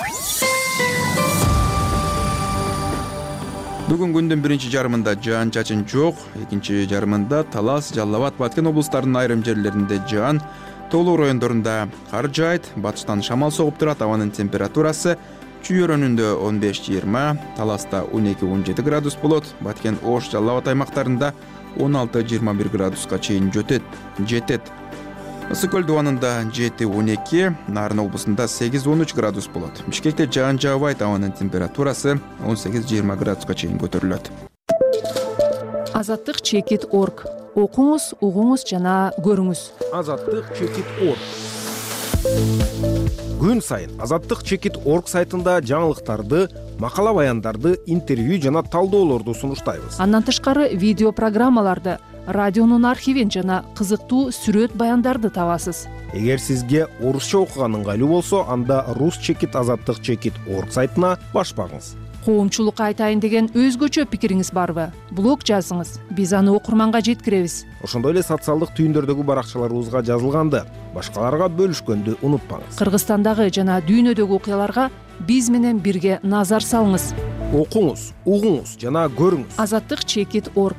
Бүгүн күндүн биринчи жарымында жаан чачын жок, экинчи жарымында Талас, Жалал Абад, Баткен облустарынын айрым жерлеринде жаан, Тоолуу райондорунда кар жаайт, батыштан шамал согуп турат, абанын температурасы Чүйөрөнүндө он беш жыйырма, Таласта он эки он жети градус болот, Баткен, Ош, Жалал Абад аймактарында он алты жыйырма бир градуска чейин жетет. Жетет. Ысык көл дубанында жети он эки, Нарын облусунда сегиз он үч градус болот. Бишкекте жаан жаабайт, абанын температурасы он сегиз жыйырма градуска чейин көтөрүлөт. Азаттык чекит точка орг. Окуңуз, угуңуз жана көрүңүз. Азаттык чекит точка орг. Күн сайын Азаттык чекит точка орг сайтында жаңылыктарды макала баяндарды, интервью жана талдоолорду сунуштайбыз. Андан тышкары видео программаларды, радионун архивин жана кызыктуу сүрөт баяндарды табасыз. Эгер сизге орусча окуган ыңгайлуу болсо, анда рус чекит азаттык чекит орг сайтына баш багыңыз. Коомчулукка айтайын деген өзгөчө пикириңиз барбы? Блог жазыңыз, биз аны окурманга жеткиребиз. Ошондой эле социалдык түйүндөрдөгү баракчаларыбызга жазылганды, башкаларга бөлүшкөндү унутпаңыз. Кыргызстандагы жана дүйнөдөгү окуяларга биз менен бирге назар салыңыз. Окуңуз, угуңуз жана көрүңүз. азаттык чекит орг.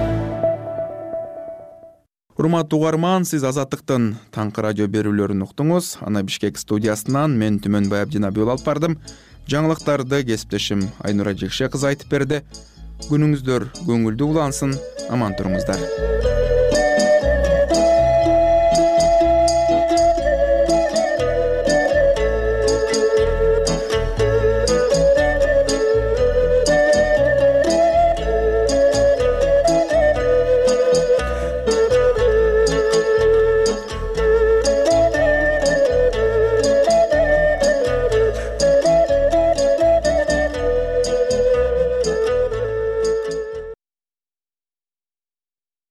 Урматтуу угарман, сиз Азаттыктын таңкы радио берүүлөрүн уктуңуз. Аны Бишкек студиясынан мен Түмөнбай Абдинабиул алып бардым. Жаңылыктарды кесиптешим Айнура Жекше кызы айтып берди. Күнүңүздөр көңүлдүү улансын, аман туруңуздар.